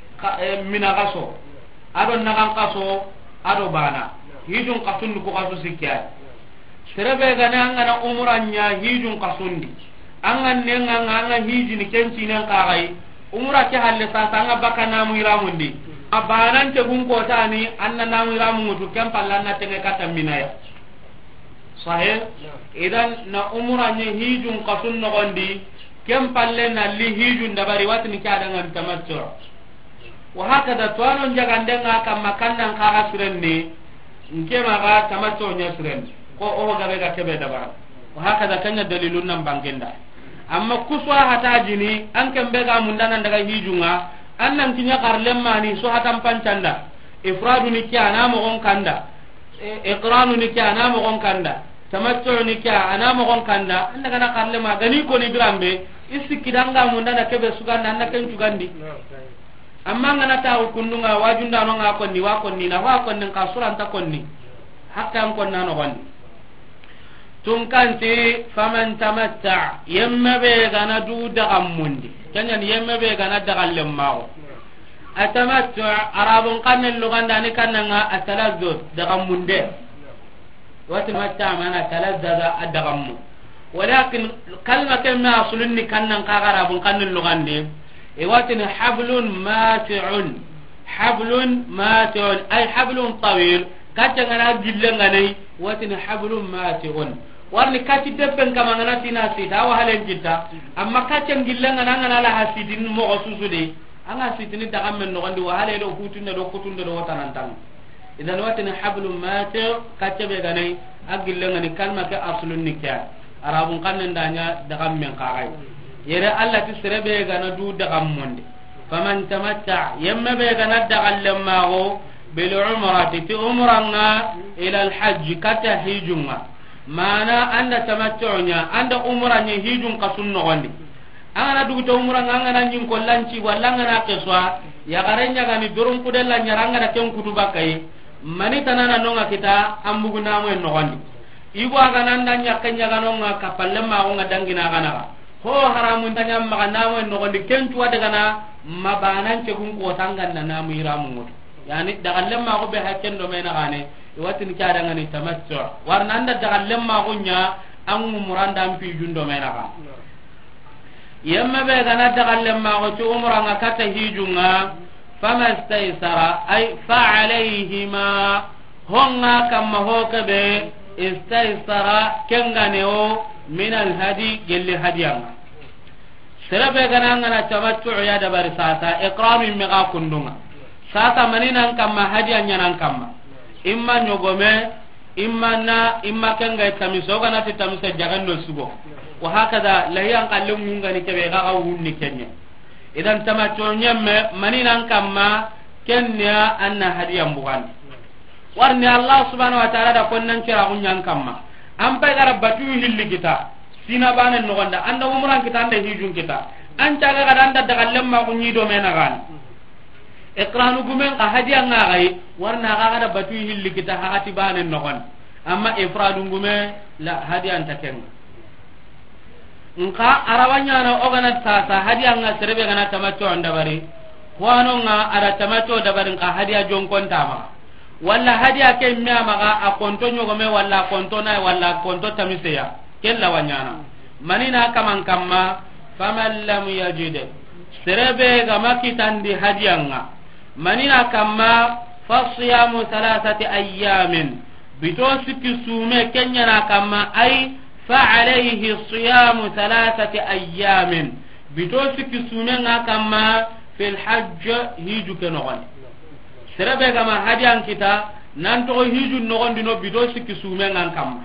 minagaso ado nagan qaso ado bana hijun qasun ko qasu sikya serebe gana ngana umranya hijun qasundi angan nenga nganga hijini kenci nan kagai umra ke halle sa sanga bakana mu iramundi abanan te gun ko tani anna namu iramu mutu kam pallanna tenge kata minaya sahih idan na umranya hijun qasun no gondi kam palle na li hijun dabari watni kada ngan tamattu wa hakada tuanon jagandenga kam makannan kaga surenni nke maga tamatto nyasren ko o gabe ga kebe dabara wa hakada kanya dalilun nan bangenda amma kuswa hata jini an kembe ga mundana daga hijunga annan kinya karlem mani so hatam pancanda ifradu ni kya na mo gon kanda iqranu ni kya na mo gon kanda tamattu ni kya na mo gon kanda anda kana karlem ma gani ko ni birambe isikidanga mundana kebe suganda anda ken cugandi amma ngana ta kundunga wajunda no nga konni wa konni na wa konni ka suranta konni hakka an konna no wandi tun kanti faman tamatta yemma be gana du daga mundi kanya yemma be gana daga lemmawo atamattu arabun kannel luganda ni kannanga atalazzuz daga munde wati matta mana talazzaza daga mu walakin kalma kemma asulunni kannan ka arabun kannel lugande iwatin hablun mati'un ay hablun tawil katangana gillenga nei watin hablun mati'un warni kati debben kama ngana tinasi dawa halen jitta amma katang gillenga ngana la hasidin mo osusudi anga sidini daga men no gondi wa hale do hutunde do kutunde do watanantang idan watin hablun mati' katabe ganai agillenga ni kalma ka aslun nikya arabun kannen danya daga men qaray yere Allah ti serebe gana du daga monde faman tamatta yemma be gana daga lemmago bil umrati ti umranga ila al hajj kata hijunga mana anda tamattunya anda umranya hijun qasun no gondi angana du to umranga angana nyin ko lanci walla ngana keswa ya garenya gani dorum kudella nyaranga da ken kutuba kai mani tanana nonga kita ambuguna mo no gondi ibo aga nanda nyakanya ganonga kapallema ngo dangina kana ho haramun tanya magana mo no gondi kentu wadaga na mabanan ce gun ko tangan na namu iramu yani daga lemma ko be hakken do mena gane iwatin kada ngani tamattu warna anda daga lemma ko nya an umranda am pi jundo mena ga yamma be gana daga lemma ko to umranga kata hijunga famastaysara ay fa alayhima honga kamma hokabe istaysara kenganeo min alhadi gelli hadiyanga serabe gana ngana tamattu ya da bari sasa iqrami mi ga kundunga sasa manina kamma hadiyanya nan kamma imma nyogome imma kenga tamiso gana tamiso jagando sugo wa hakada la yang kallum ngani kebe ga wunni kenya idan tamattu nyemme manina kamma kenya anna hadiyam bugan warni Allah subhanahu wa ta'ala da konnan kira kunyan kamma am pay gara batu hilli kita sina banen no gonda anda umran kita anda hijun kita an caga kada anda daga lemma kunyi do mena gan ikranu gumen ka hadiya ngai warna ga kada batu hilli kita hakati banen no gon amma ifradu gume la hadiya antaken nka arawanya na ogana sasa hadiya nga serebe gana tamatto anda bari wano nga ada tamatto da bari ka hadiya jonkon tama walla hadiya ke miya maga a konto nyogome walla konto na walla konto tamiseya kella wanyana manina kaman kamma faman lam yajid serebe ga makitandi hadiyanga manina kamma fasiyamu thalathati ayamin bitosi kisume kenyana kamma ay fa alayhi siyamu thalathati ayamin bitosi kisume nga kamma fil hajj hiju kenogon serebe ga ma hadiyan kita nan to hiju nogon dino bitosi kisume nga kamma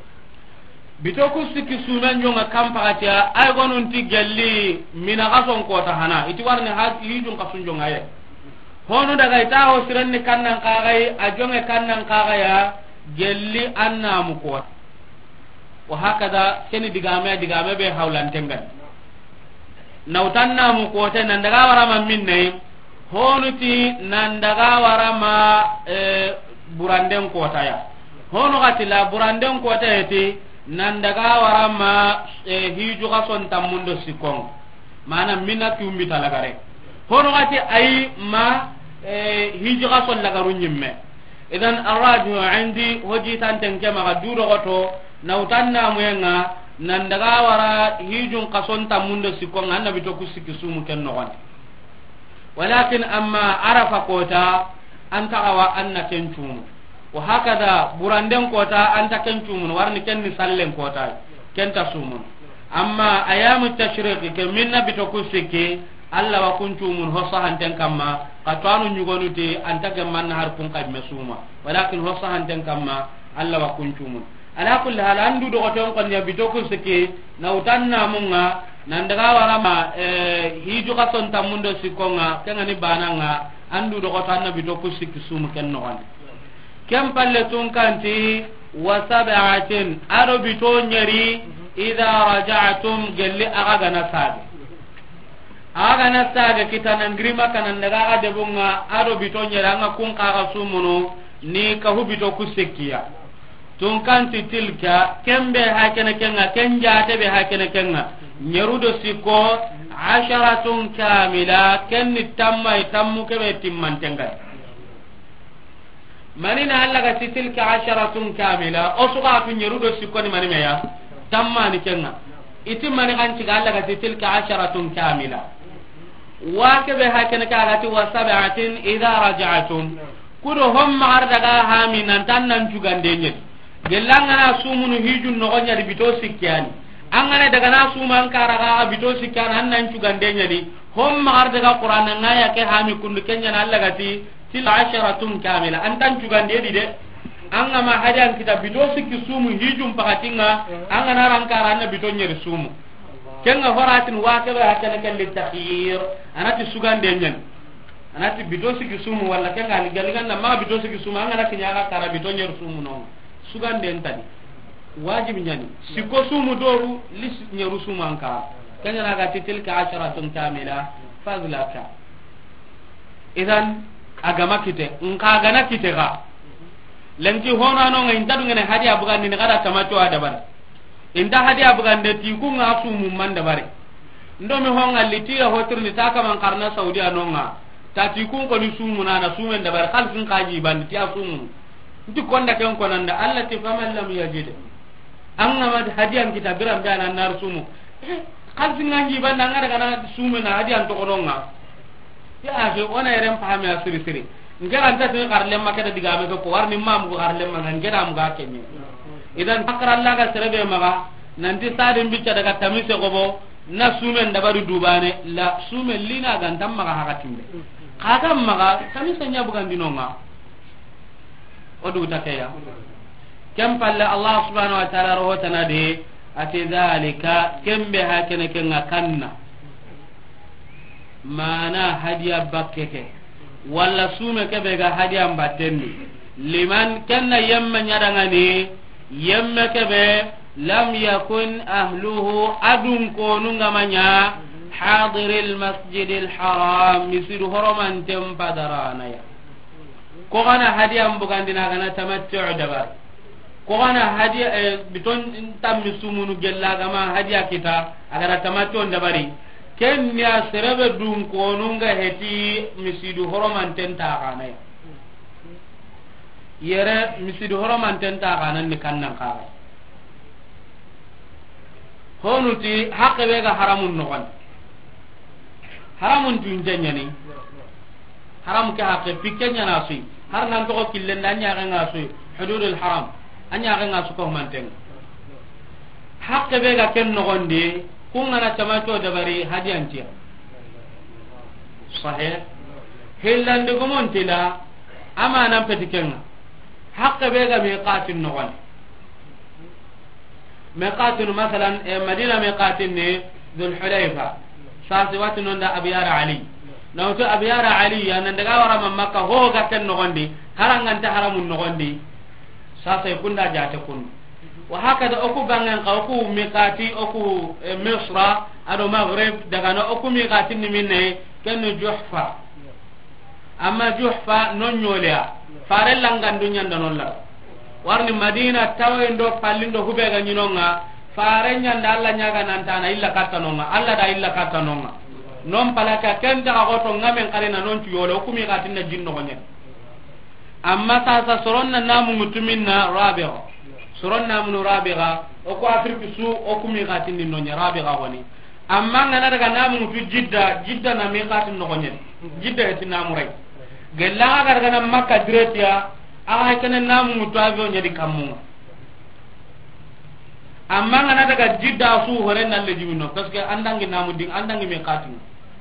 bito ku sikki sumen jonga kampakatia ay gonun ti gelli mina gason kota hana iti warne ha hijun kasun jonga ye hono daga ita ho sirenni kannan kagai a jonge kannan kagaya gelli annamu ko wa hakada keni digame be hawlan tengal nautanna mu ko te nan daga warama minne hono ti nan daga warama buranden kota ya hono gatila buranden kota eti nan daga warama hiju gason tamundo sikon mana minna tumbi talagare hono gati ay ma hiju gason lagaru nyimme idan araju indi hoji tanten kema ga duro goto nautanna muyenga nan daga wara hiju gason tamundo sikon annabi to kusiki sumu ken no wan walakin amma arafa kota anta awa anna kentumu wa hakada buranden kota anta kencumun warni kenni sallen kota kenta sumun amma ayamu tashriq ke minna bito kusiki alla wa kuncumun ho sahanten kamma katwanu nyugonuti anta ke manna har kun kaj mesuma walakin ho sahanten kamma alla wa kuncumun ala kulli hal andu do goton kon ya bito kusiki na utanna munga nan daga warama hiju kason tamundo sikonga kengani bananga andu do goton na bito kusiki sumu ken no wan kem palle tun kanti wa sab'atin arabito nyari idha raja'tum gelli aga na sabe kitana ngrima kanan daga ade bunga arabito nyari anga kun kaga sumuno ni ka hubito kusekiya tun kanti tilka kembe hakene kenga kenja tebe hakene kenga nyerudo siko 10 kamila kenni tammu kebe timmantenga manina alla ga tilka 10 kamila osuga tu nyerudo sikoni mani meya tammani kenga iti mani kanci ga alla ga tilka 10 kamila wa ke be hakene ka ga ti wasab'atin idha raja'tum kudo homma ardaga haminan tannan jugande nyet gelanga na sumunu hijun no gonya bito sikyani angane daga na suman karaga bito sikyani annan jugande nyadi homma ardaga qur'ana ngaya ke hami kundu kenya na alla ga til 10 kamila antan cugande di de anga ma hadan kita bito sikki sumu hijum pakatinga anga narankara na bito nyeri sumu kenga horatin wa ke ba hakana kan litakhir anati sugande nyen anati bito sikki sumu walla kenga ni galigan na ma bito sikki sumu anga na kinyaka kara bito nyeri sumu no sugande entadi wajibi nyani sikko sumu doru lis nyeru sumu anka kenya na ga tilka 10 kamila fadlaka idan agama kite nka gana kite ga lenki hono no ngai ndadu ngene hadiya bugan ni kada tamato ada bar inda hadiya bugan de ti ku ngasu mum manda bare ndo mi honga litira hotur ni taka man karna saudi anonga tati kun ko ni sumuna na sumen da bar khalfin qaji bandi ti asumu nti konda ken konanda Allah ti faman lam yajid an ma hadiyan kita biram dana nar sumu khalfin nganji banda ngara kana sumena hadiyan to kononga ya je ona yeren pahame asiri siri ngara anta tin karle makada digame ko warni mam ko karle man ngara am ga kenye idan fakra Allah ga serebe maga nanti sadin bicca daga tamise gobo na sumen dabari dubane la sumen lina gantam maga hakatimbe kaga maga tamise nya bugan dinonga odu takeya kam palla Allah subhanahu wa ta'ala rawatana de ati zalika kembe hakene kenga kanna mana hadiya bakkeke walla sume kebe ga hadiya mbattendi liman kanna yamma nyadangani yamma kebe lam yakun ahluhu adun konunga manya hadiril masjidil haram misiru horoman tempadarana ya ko kana hadiya mbugandina kana tamattu dabar ko kana hadiya biton tammi sumunu gellaga ma hadiya kita agara tamattu dabari kenya serebe dun konunga heti misidu horoman tenta kana ya yere misidu horoman tenta kana ni kannan kara honuti haqqe ga haramun nogon haramun tunjanya ni haram ka haqqe pikenya nasui har nan to killen danya ga nasui hududul haram anya ga nasu ko manten haqqe be ga ken nogon de kunga na tamato dabari hadiyanti sahih hillan de gomontila amana petikenga haqqe be ga me qatin nogon ميقاتن مثلا مدينة ميقاتن ذو الحليفة ساسي واتن أبيار علي نوتو أبيار علي أن ندقى ورا من مكة هو قتل نغندي هران أنت حرم النغندي ساسي يكون دا جاتكون وهكذا أكو بانغن أكو ميقاتي أكو مصر أدو مغرب دقانا أكو ميقاتن منه كنو جحفة أما جحفة نونيوليا فارلان دنيا دنولا warni madina tawendo pallindo hubega nyinonga farenya ndalla nyaga nantana illa katanonga alla da illa katanonga non palaka kenta agoto ngamen kalena non tuyolo kumi katinna jinno gonya amma sasa soronna namu mutuminna rabi'a soronna mun rabi'a o ko afriki su o kumi katinni nonya rabi'a goni amma ngana daga namu mutu jidda na me katin no gonya jidda etina murai gella daga na makka diretia aha kana namu mutawio nyadi kamunga amma ngana daga jidda su hore nalle jimino parce que andangi namu ding andangi me katin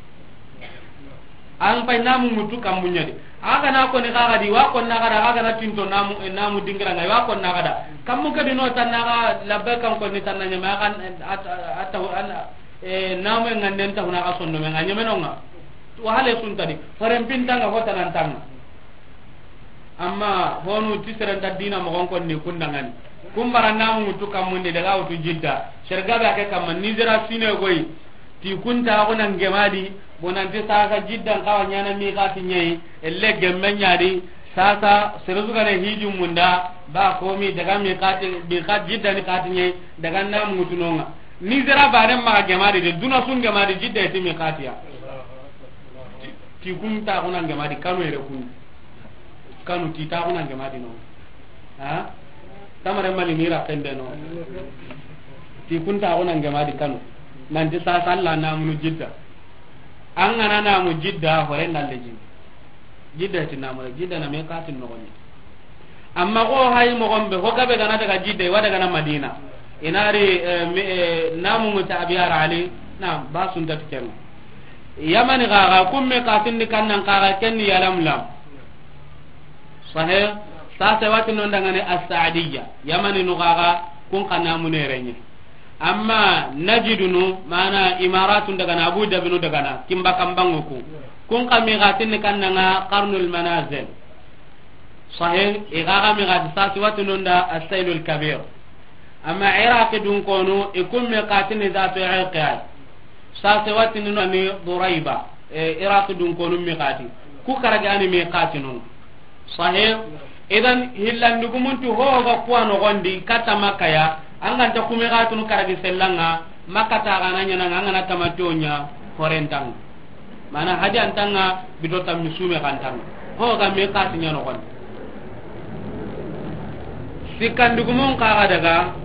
an pay namu mutu kamunya de aga na ko ni kaga di wa ko na kada aga na tinto namu dingira ngai wa ko na kada kamu ka dino tanaga labba kan ko ni tananya ma kan ata namu nganden ta huna ka sonno me nganya menonga wa hale sun tadi forem pintanga hota nan tanga amma honu tisranta dina mo gon kon ni kundangani kumbara namu mutu kamunde daga utu jidda sergabe ake kam nizira sine goyi ti kunta ko nan gemadi bonante saka jiddan kawa nyana mi gati nyai elle gemmenya di sasa seruga ne hiju munda ba ko mi daga mi kati bi kat jiddan kati nyai daga namu mutu nonga nizira bare ma gemadi de duna sun gemadi jidda ti mi katiya ti kunta ko nan gemadi kanu ere kun kanu tita ko nan gemadi no ha tamare mali mira kende no ti kunta ko nan gemadi kanu nan ti sa salla na mu jidda an ngana na mu jidda hore nalle jidda ti na mu jidda na me katin no gonni amma ko hay mo gombe ho gabe gana daga jidda wada gana madina inari namu mutabiyar ali na basun tatken yamani gaga kumme katin ni kannan kaga kenni yalamlam sahih sasa wati non dangane as-saadiyya yamani no gaga kun kana munerenye amma najidunu mana imaratun daga na abu dabinu daga na kimba kambangu ku kun kami gatin kannanga qarnul manazil sahih igaga mi gadi sasa wati non da as-sailul kabir amma iraq dun kono ikum mi qatin za fi iqal sasa wati non ni duraiba iraq dun kono mi qati ku karagani mi qatinu sahih idan hillandugumuntu hoga kuwano gondi kata makaya anganta kume gatunu karagi sellanga makata gananya na ngana tamatonya horentang mana hadi antanga bidota misume kantanga ho ga me ka tinya no kon sikandugumon ka daga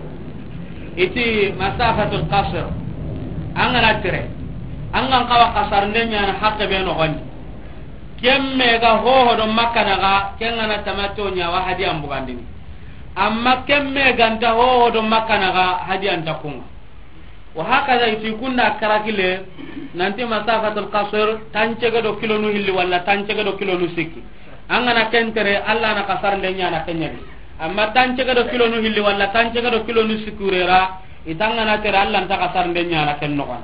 iti masafatul qasr angana tere angan kawa kasar ndenya na hakke be no gondi kemme ga ho do makka naga kengana tamato nya wa hadi ambugandini amma kemme ganta ho do makka naga hadi antakunga wa hakaza iti kunna karakile nanti masafatul qasr tancega do kilo nu hilli walla tancega do kilo nu sikki angana kentere alla na kasar ndenya na kenyadi amma tancega do kilo nu hilli walla tancega do kilo nu sikurera itanga na tere alla ta kasar ndenya na kenno kan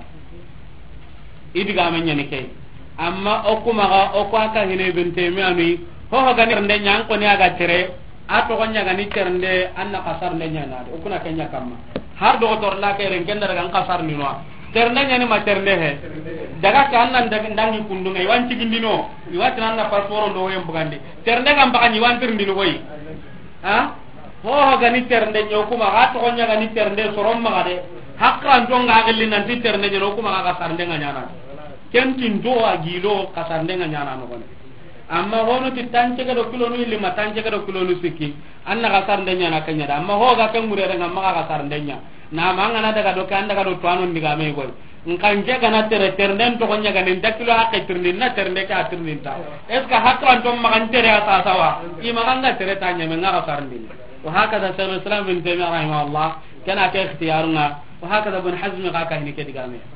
idiga amenya ni kay amma okuma ga okaka hine bente mi ani ho ga ni ndenya an ko ni aga tere ato gonya ga ni ternde anna kasar ndenya na okuna kenya kamma har do tor la kay ren kenda daga kasar ni no ternde nya ni ma ternde he daga ka annan daga ndangi kundunga iwan cigindino iwati nanna passeport ndo yem bugandi ternde gam baka ni wan tirndino koy ha ho ga ni ternde nyokuma ga to gonya ga ni ternde sorom ma ga de hakran to nga gelli nan ti ternde nyo kuma ga kasar ndenga nyana kentin do agilo kasar ndenga nyana no kon amma hono ti tance ga do kilo no illi ma tance ga do kilo no sikki anna kasar ndenya na kanya da amma ho ga kan mure daga ma ga kasar ndenya na manga na daga do kan daga do tuano ndiga me koy nkan je ga na tere ternden to gonya ga nin dakilo hakke tirnin na ternde ka tirnin ta es ka hakran to ma kan tere asa sawa i ma kan tere tanya me nga kasar ndin wa hakada sallallahu alaihi wasallam bin taymiyyah rahimahullah kana ka ikhtiyaruna wa hakada ibn hazm ka ka ni ke diga me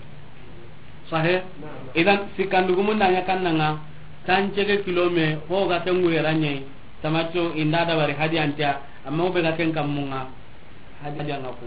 sahih idan sikandugumun nanya kannanga tancege kilome ho ga tengure ranye tamacho inda da bari hadi anta amma be ga ken kamunga hadi anga ku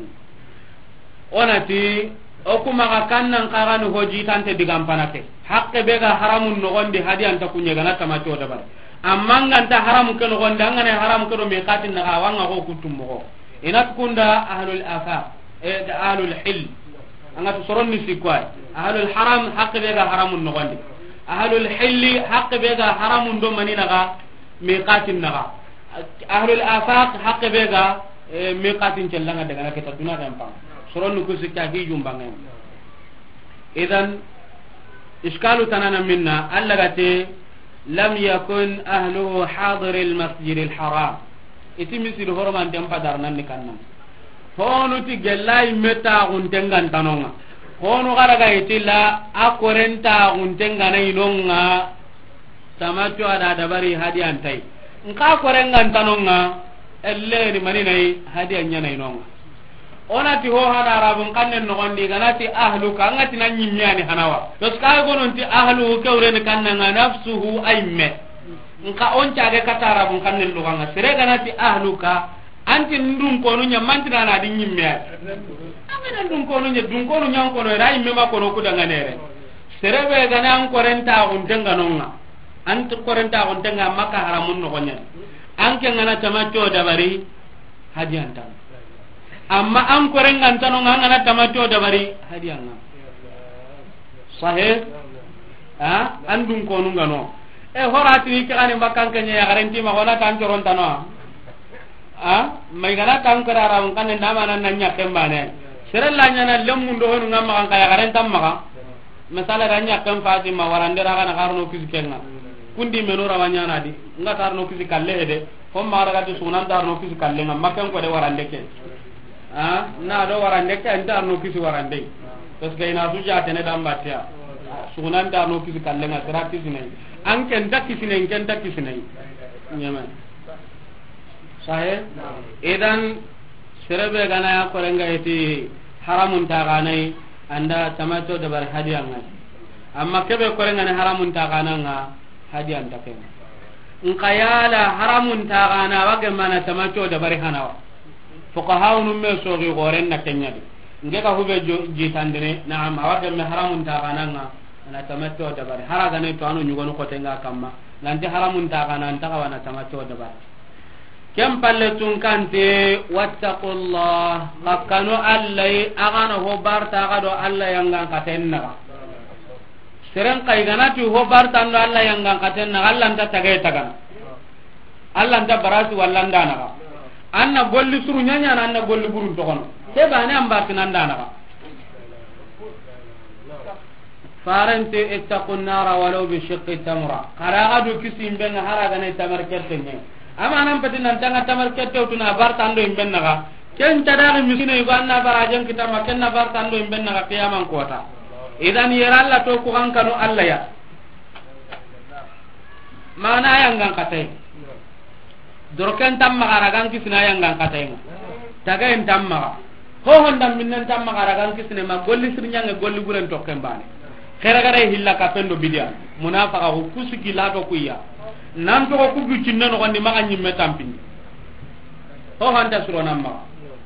onati okuma ga kannan qaranu hoji tante digampanake hakke be ga haramun no gondi hadi anta kunya ga na tamacho da bari amma nganta haramu ke no gondi ngane haramu ke do me katin na wanga ko kutum mo inat kunda ahlul afaq ahlul hil anga to soron ni sikwai ahlul haram hakke be ga haramun no gondi ahlul hilli haqqe be ga haramun do manina ga miqatin naga ahlul afaq haqqe be ga miqatin cellanga daga naketa duna ga pam soron ko sikka gi jumbangen idan iskalu tanana minna alla gate lam yakun ahluhu hadir al masjid al haram itimi sid horman dem padar nan ni kannan honu ti gelay meta gun tengan tanonga hono garaga itilla akorenta untenga na inonga tamacho ada dabari hadian tai nka korenga tanonga elle ni mani nai hadian nya na inonga onati ho hana arabun kannen no gondi ganati ahlu ka ngati nan nyimyani hanawa to ska gononti ahlu kawren kannanga nafsuhu ayme nka on caage kata arabun kannen do ganga sere ganati ahlu ka anti ndum kono nyamantina na di nyimme amena ndum kono nya dum kono nyang kono rai mema kono kudanga nere serebe gana an korenta on tenga nonga ant korenta on tenga maka haramun no gonya anke ngana tamacho dabari hadian tan amma an korenga tanonga ngana tamacho dabari hadian na sahih ha andum kono ngano horati ni kane bakkan kenya ya garanti ma hona tan coron tano mai gana tan karara on kan ndama nan nanya kembane serella nyana lemmu ndo honu ngamma kan kaya garen tamma masala ranya kan fatima warandera kana karno kisikenga kundi menora wanyana di ngata arno kisikalle hede homma daga ti sunan darno kisikalle ngam makan ko de warandeke na do warandeke anta arno kisi warande tos kayna suja tene dambatia sunan darno kisikalle nga gratis ne anke ndakisine ngendakisine nyama sahih idan serebe gana ya korenga eti haramun ta ganai anda tamato da bar hadiyan ngai amma kebe korenga ne haramun ta gananga hadiyan ta ken nkayala haramun ta gana wage mana tamato da bar hanawa fuqaha unu me so gi goren na kenya di nge ka hube jitandene na am wage me haramun ta gananga ana tamato da bar haraga ne to anu nyugo no kotenga kamma nanti haramun ta gana anta kawana tamato da bar kem palle tun kante wattaqullah makano allai agana ho barta gado alla yangan katenna seren kai ganati ho barta ndo alla yangan katenna alla nta tagay tagana alla nta barasi wallanda na anna golli suru nyanya na anna golli burun to kono ke bane am barti nanda na farante ittaqun nara walau bi shiqqi tamra qara adu kisim ben haraga ne tamar kertenye ama nan pati nan tanga tamar kerte utuna bartando imben naga ken tada misine yuganna barajan kita makenna bartando imben naga qiyaman kota idan yaralla to ko hankanu alla ya mana yang gang katai dorken tamma garagan kisina yang gang katai taga en tamma ho honda minnen tamma garagan kisine ma golli sirnya nge golli buren tokken bane kera gara hilla ka pendo bidia munafaqa ko kusuki lato kuya nan to ko kubu cinna no gondi maga nyimme tampini ho handa suro namma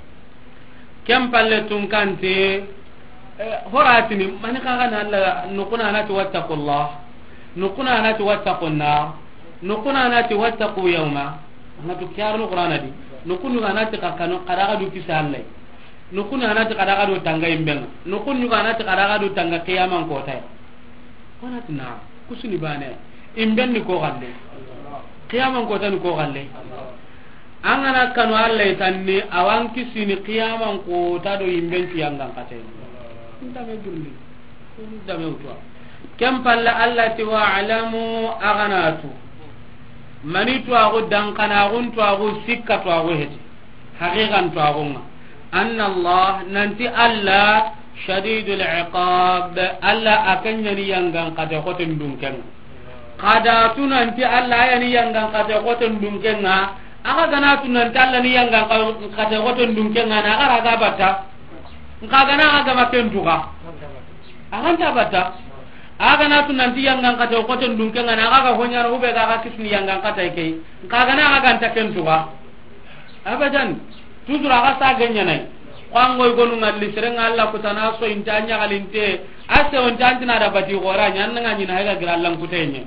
kem palle tun kante horatini mani kaga na alla nukuna na tawattaqullah nukuna na tawattaqunna nukuna na tawattaqu yawma ngatu kyarno qur'ana di nukunu na takakano qadaga du kisallai nukunu na takadaga du tanga imbenga nukunu na takadaga du tanga qiyaman ko tay onatna kusuni bane imbenni ko galle qiyaman ko tan ko galle angana kanu alle tanni awan kisini qiyaman ko tado imbenti yangan katay ndame durli ndame utwa kam palla allati wa'lamu aghanatu mani to ago dankana gun to ago sikka to ago heti haqiqan to ago anna allah nanti alla shadidul iqab alla akanyani yangan kata ko tendungken kada tunanti alla yani yangan kata ko tendungken aga gana tunanti alla ni yangan kata ko tendungken na aga raga bata ngagana aga makentuga aga tabata aga na tunanti yangan kata ko tendungken na aga honya ro be ga kisni yangan kata ke ngagana aga takentuga abadan tuzura aga saganya nai kwangoy gonu ngalli serenga alla kutana so intanya galinte ase on tantina da bati gora nyanna ngani na ga grallan kutenye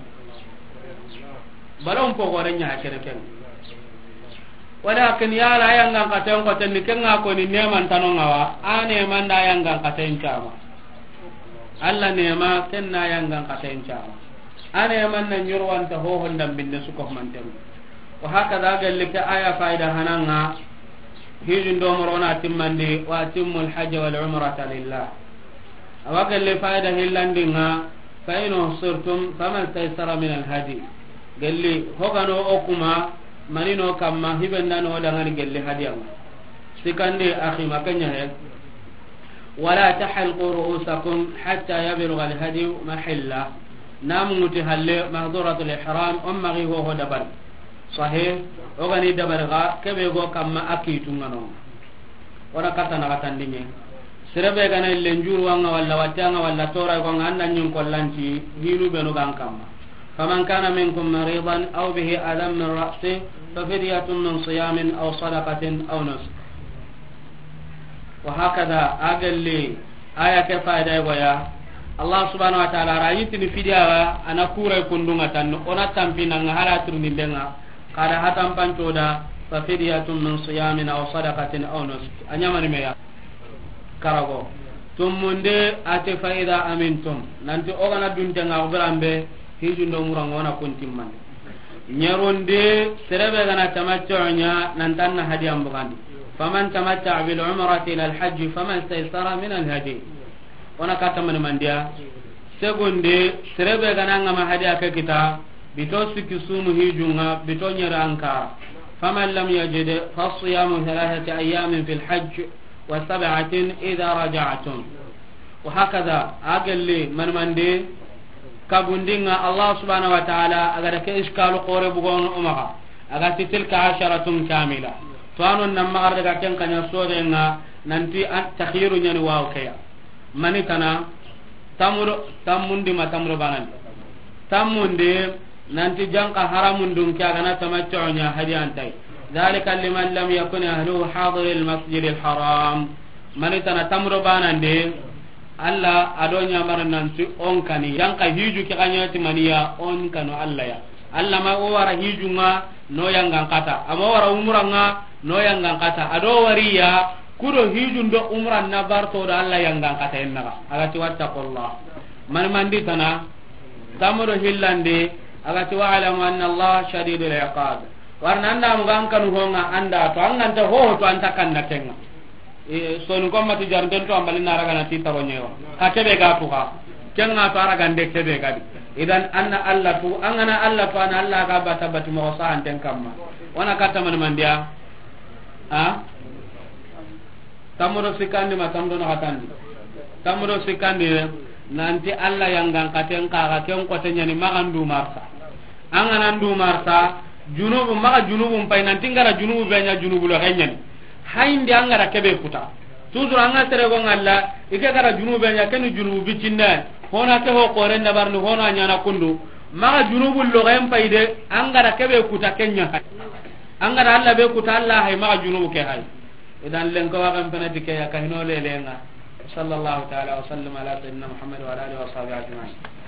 balon po gorenya hakene ken walakin ya la yang ngang katen ko ten kenga ko ni neman tanonga wa ane manda yang ngang katen chama alla nema kenna yang ngang katen chama ane manna nyurwan ta ho hondam binne suko mantem wa hakada galika aya faida hananga hijin do morona timmandi wa timmul hajj wal umrata lillah awaka le faida hillandinga fa in usirtum faman taysara min al hadi galli hogano okuma manino kamma hibenda no dangan galli hadiyam sikande akhi makanya he wala tahalqu ru'usakum hatta yablugha al hadi mahalla namuti halle mahduratul ihram umma ghi ho dabar sahih ogani dabarga kebe go kamma akitu ngano ora kata na katandinge serebe gana lenjuru wanga walla watanga walla tora ko nganda nyun kollanti hinu beno gankam faman kana minkum maridan aw bihi adam min ra'si fa fidyatun min siyamin aw sadaqatin aw nusuk wa hakada agalli aya ke faida goya Allah subhanahu wa ta'ala rayitini fidya ana kura kundunga tan ona tampina ngara turni denga kada hatam pancoda fa fidyatun min siyamin aw sadaqatin aw nusuk anyamani meya karago tumunde ate faida amintum nanti ogana dunte ngabrambe hijundo murangona kuntimman nyaronde serebe gana tamattu'nya nantanna hadiyam bugandi faman tamatta'a bil umrati ila al hajj faman istaysara min al hadi ona katamani mandia segonde serebe gana ngama hadiya ke kita bito sikisumu hijunga bito nyara ankara faman lam yajid fa siyamu 3 ayamin fil hajj wa 7 idha raja'tum wa hakada agalli man mande kabundinga Allah subhanahu wa ta'ala agada ke iskalu qore bugon umaga aga tilka 10 kamila to anon namma ardaga ken kanya sorenga nanti at takhiru nyani waw kaya mani kana tamundi matamro banan tamundi nanti jangka haramun dun kya gana tamattu'nya hadiyantai zalika liman lam yakun ahluhu hadir al masjid al haram manitana tamro banande alla adonya maran nanti on kani jangka hiju ki kanyati maniya on kanu alla ya alla ma o wara hijunga no yanga kata ama wara umranga no yanga kata ado wariya kudo hijun do umran na barto do alla yanga kata enna agati wattaqullah man mandi tana tamro hillande agati wa'lamu anna Allah shadidul iqab warna anda mugan kanu honga anda to anganta ho to anta kanda kenga so nu gomma ti jarden to ambali naraga na tita ronyewa ka kebe ga to ka kenga fara gande kebe kadi idan anna Allah tu angana Allah tu ana Allah ga bata batu mo sa anten kamma wana kata man mandia ha tamuro sikandi ma tamdo na katandi tamuro sikandi nanti Allah yang gangkaten ka ken ko tanya ni magandu marsa angana ndu marsa junubu maka junubu pay nanti ngara junubu benya junubu lo ganyen hayndi angara kebe kuta toujours anga tere go ngalla ike gara junubu benya ken junubu bicinna hona ke ho kore ndabarni hona nyana kundu maka junubu lo gem pay de angara kebe kuta kenya angara Allah be kuta Allah hay maka junubu ke hay idan len ko wa kan penati ke ya kahino le lenga sallallahu ta'ala wa sallam ala sayyidina Muhammad wa ala alihi wa sahbihi ajma'in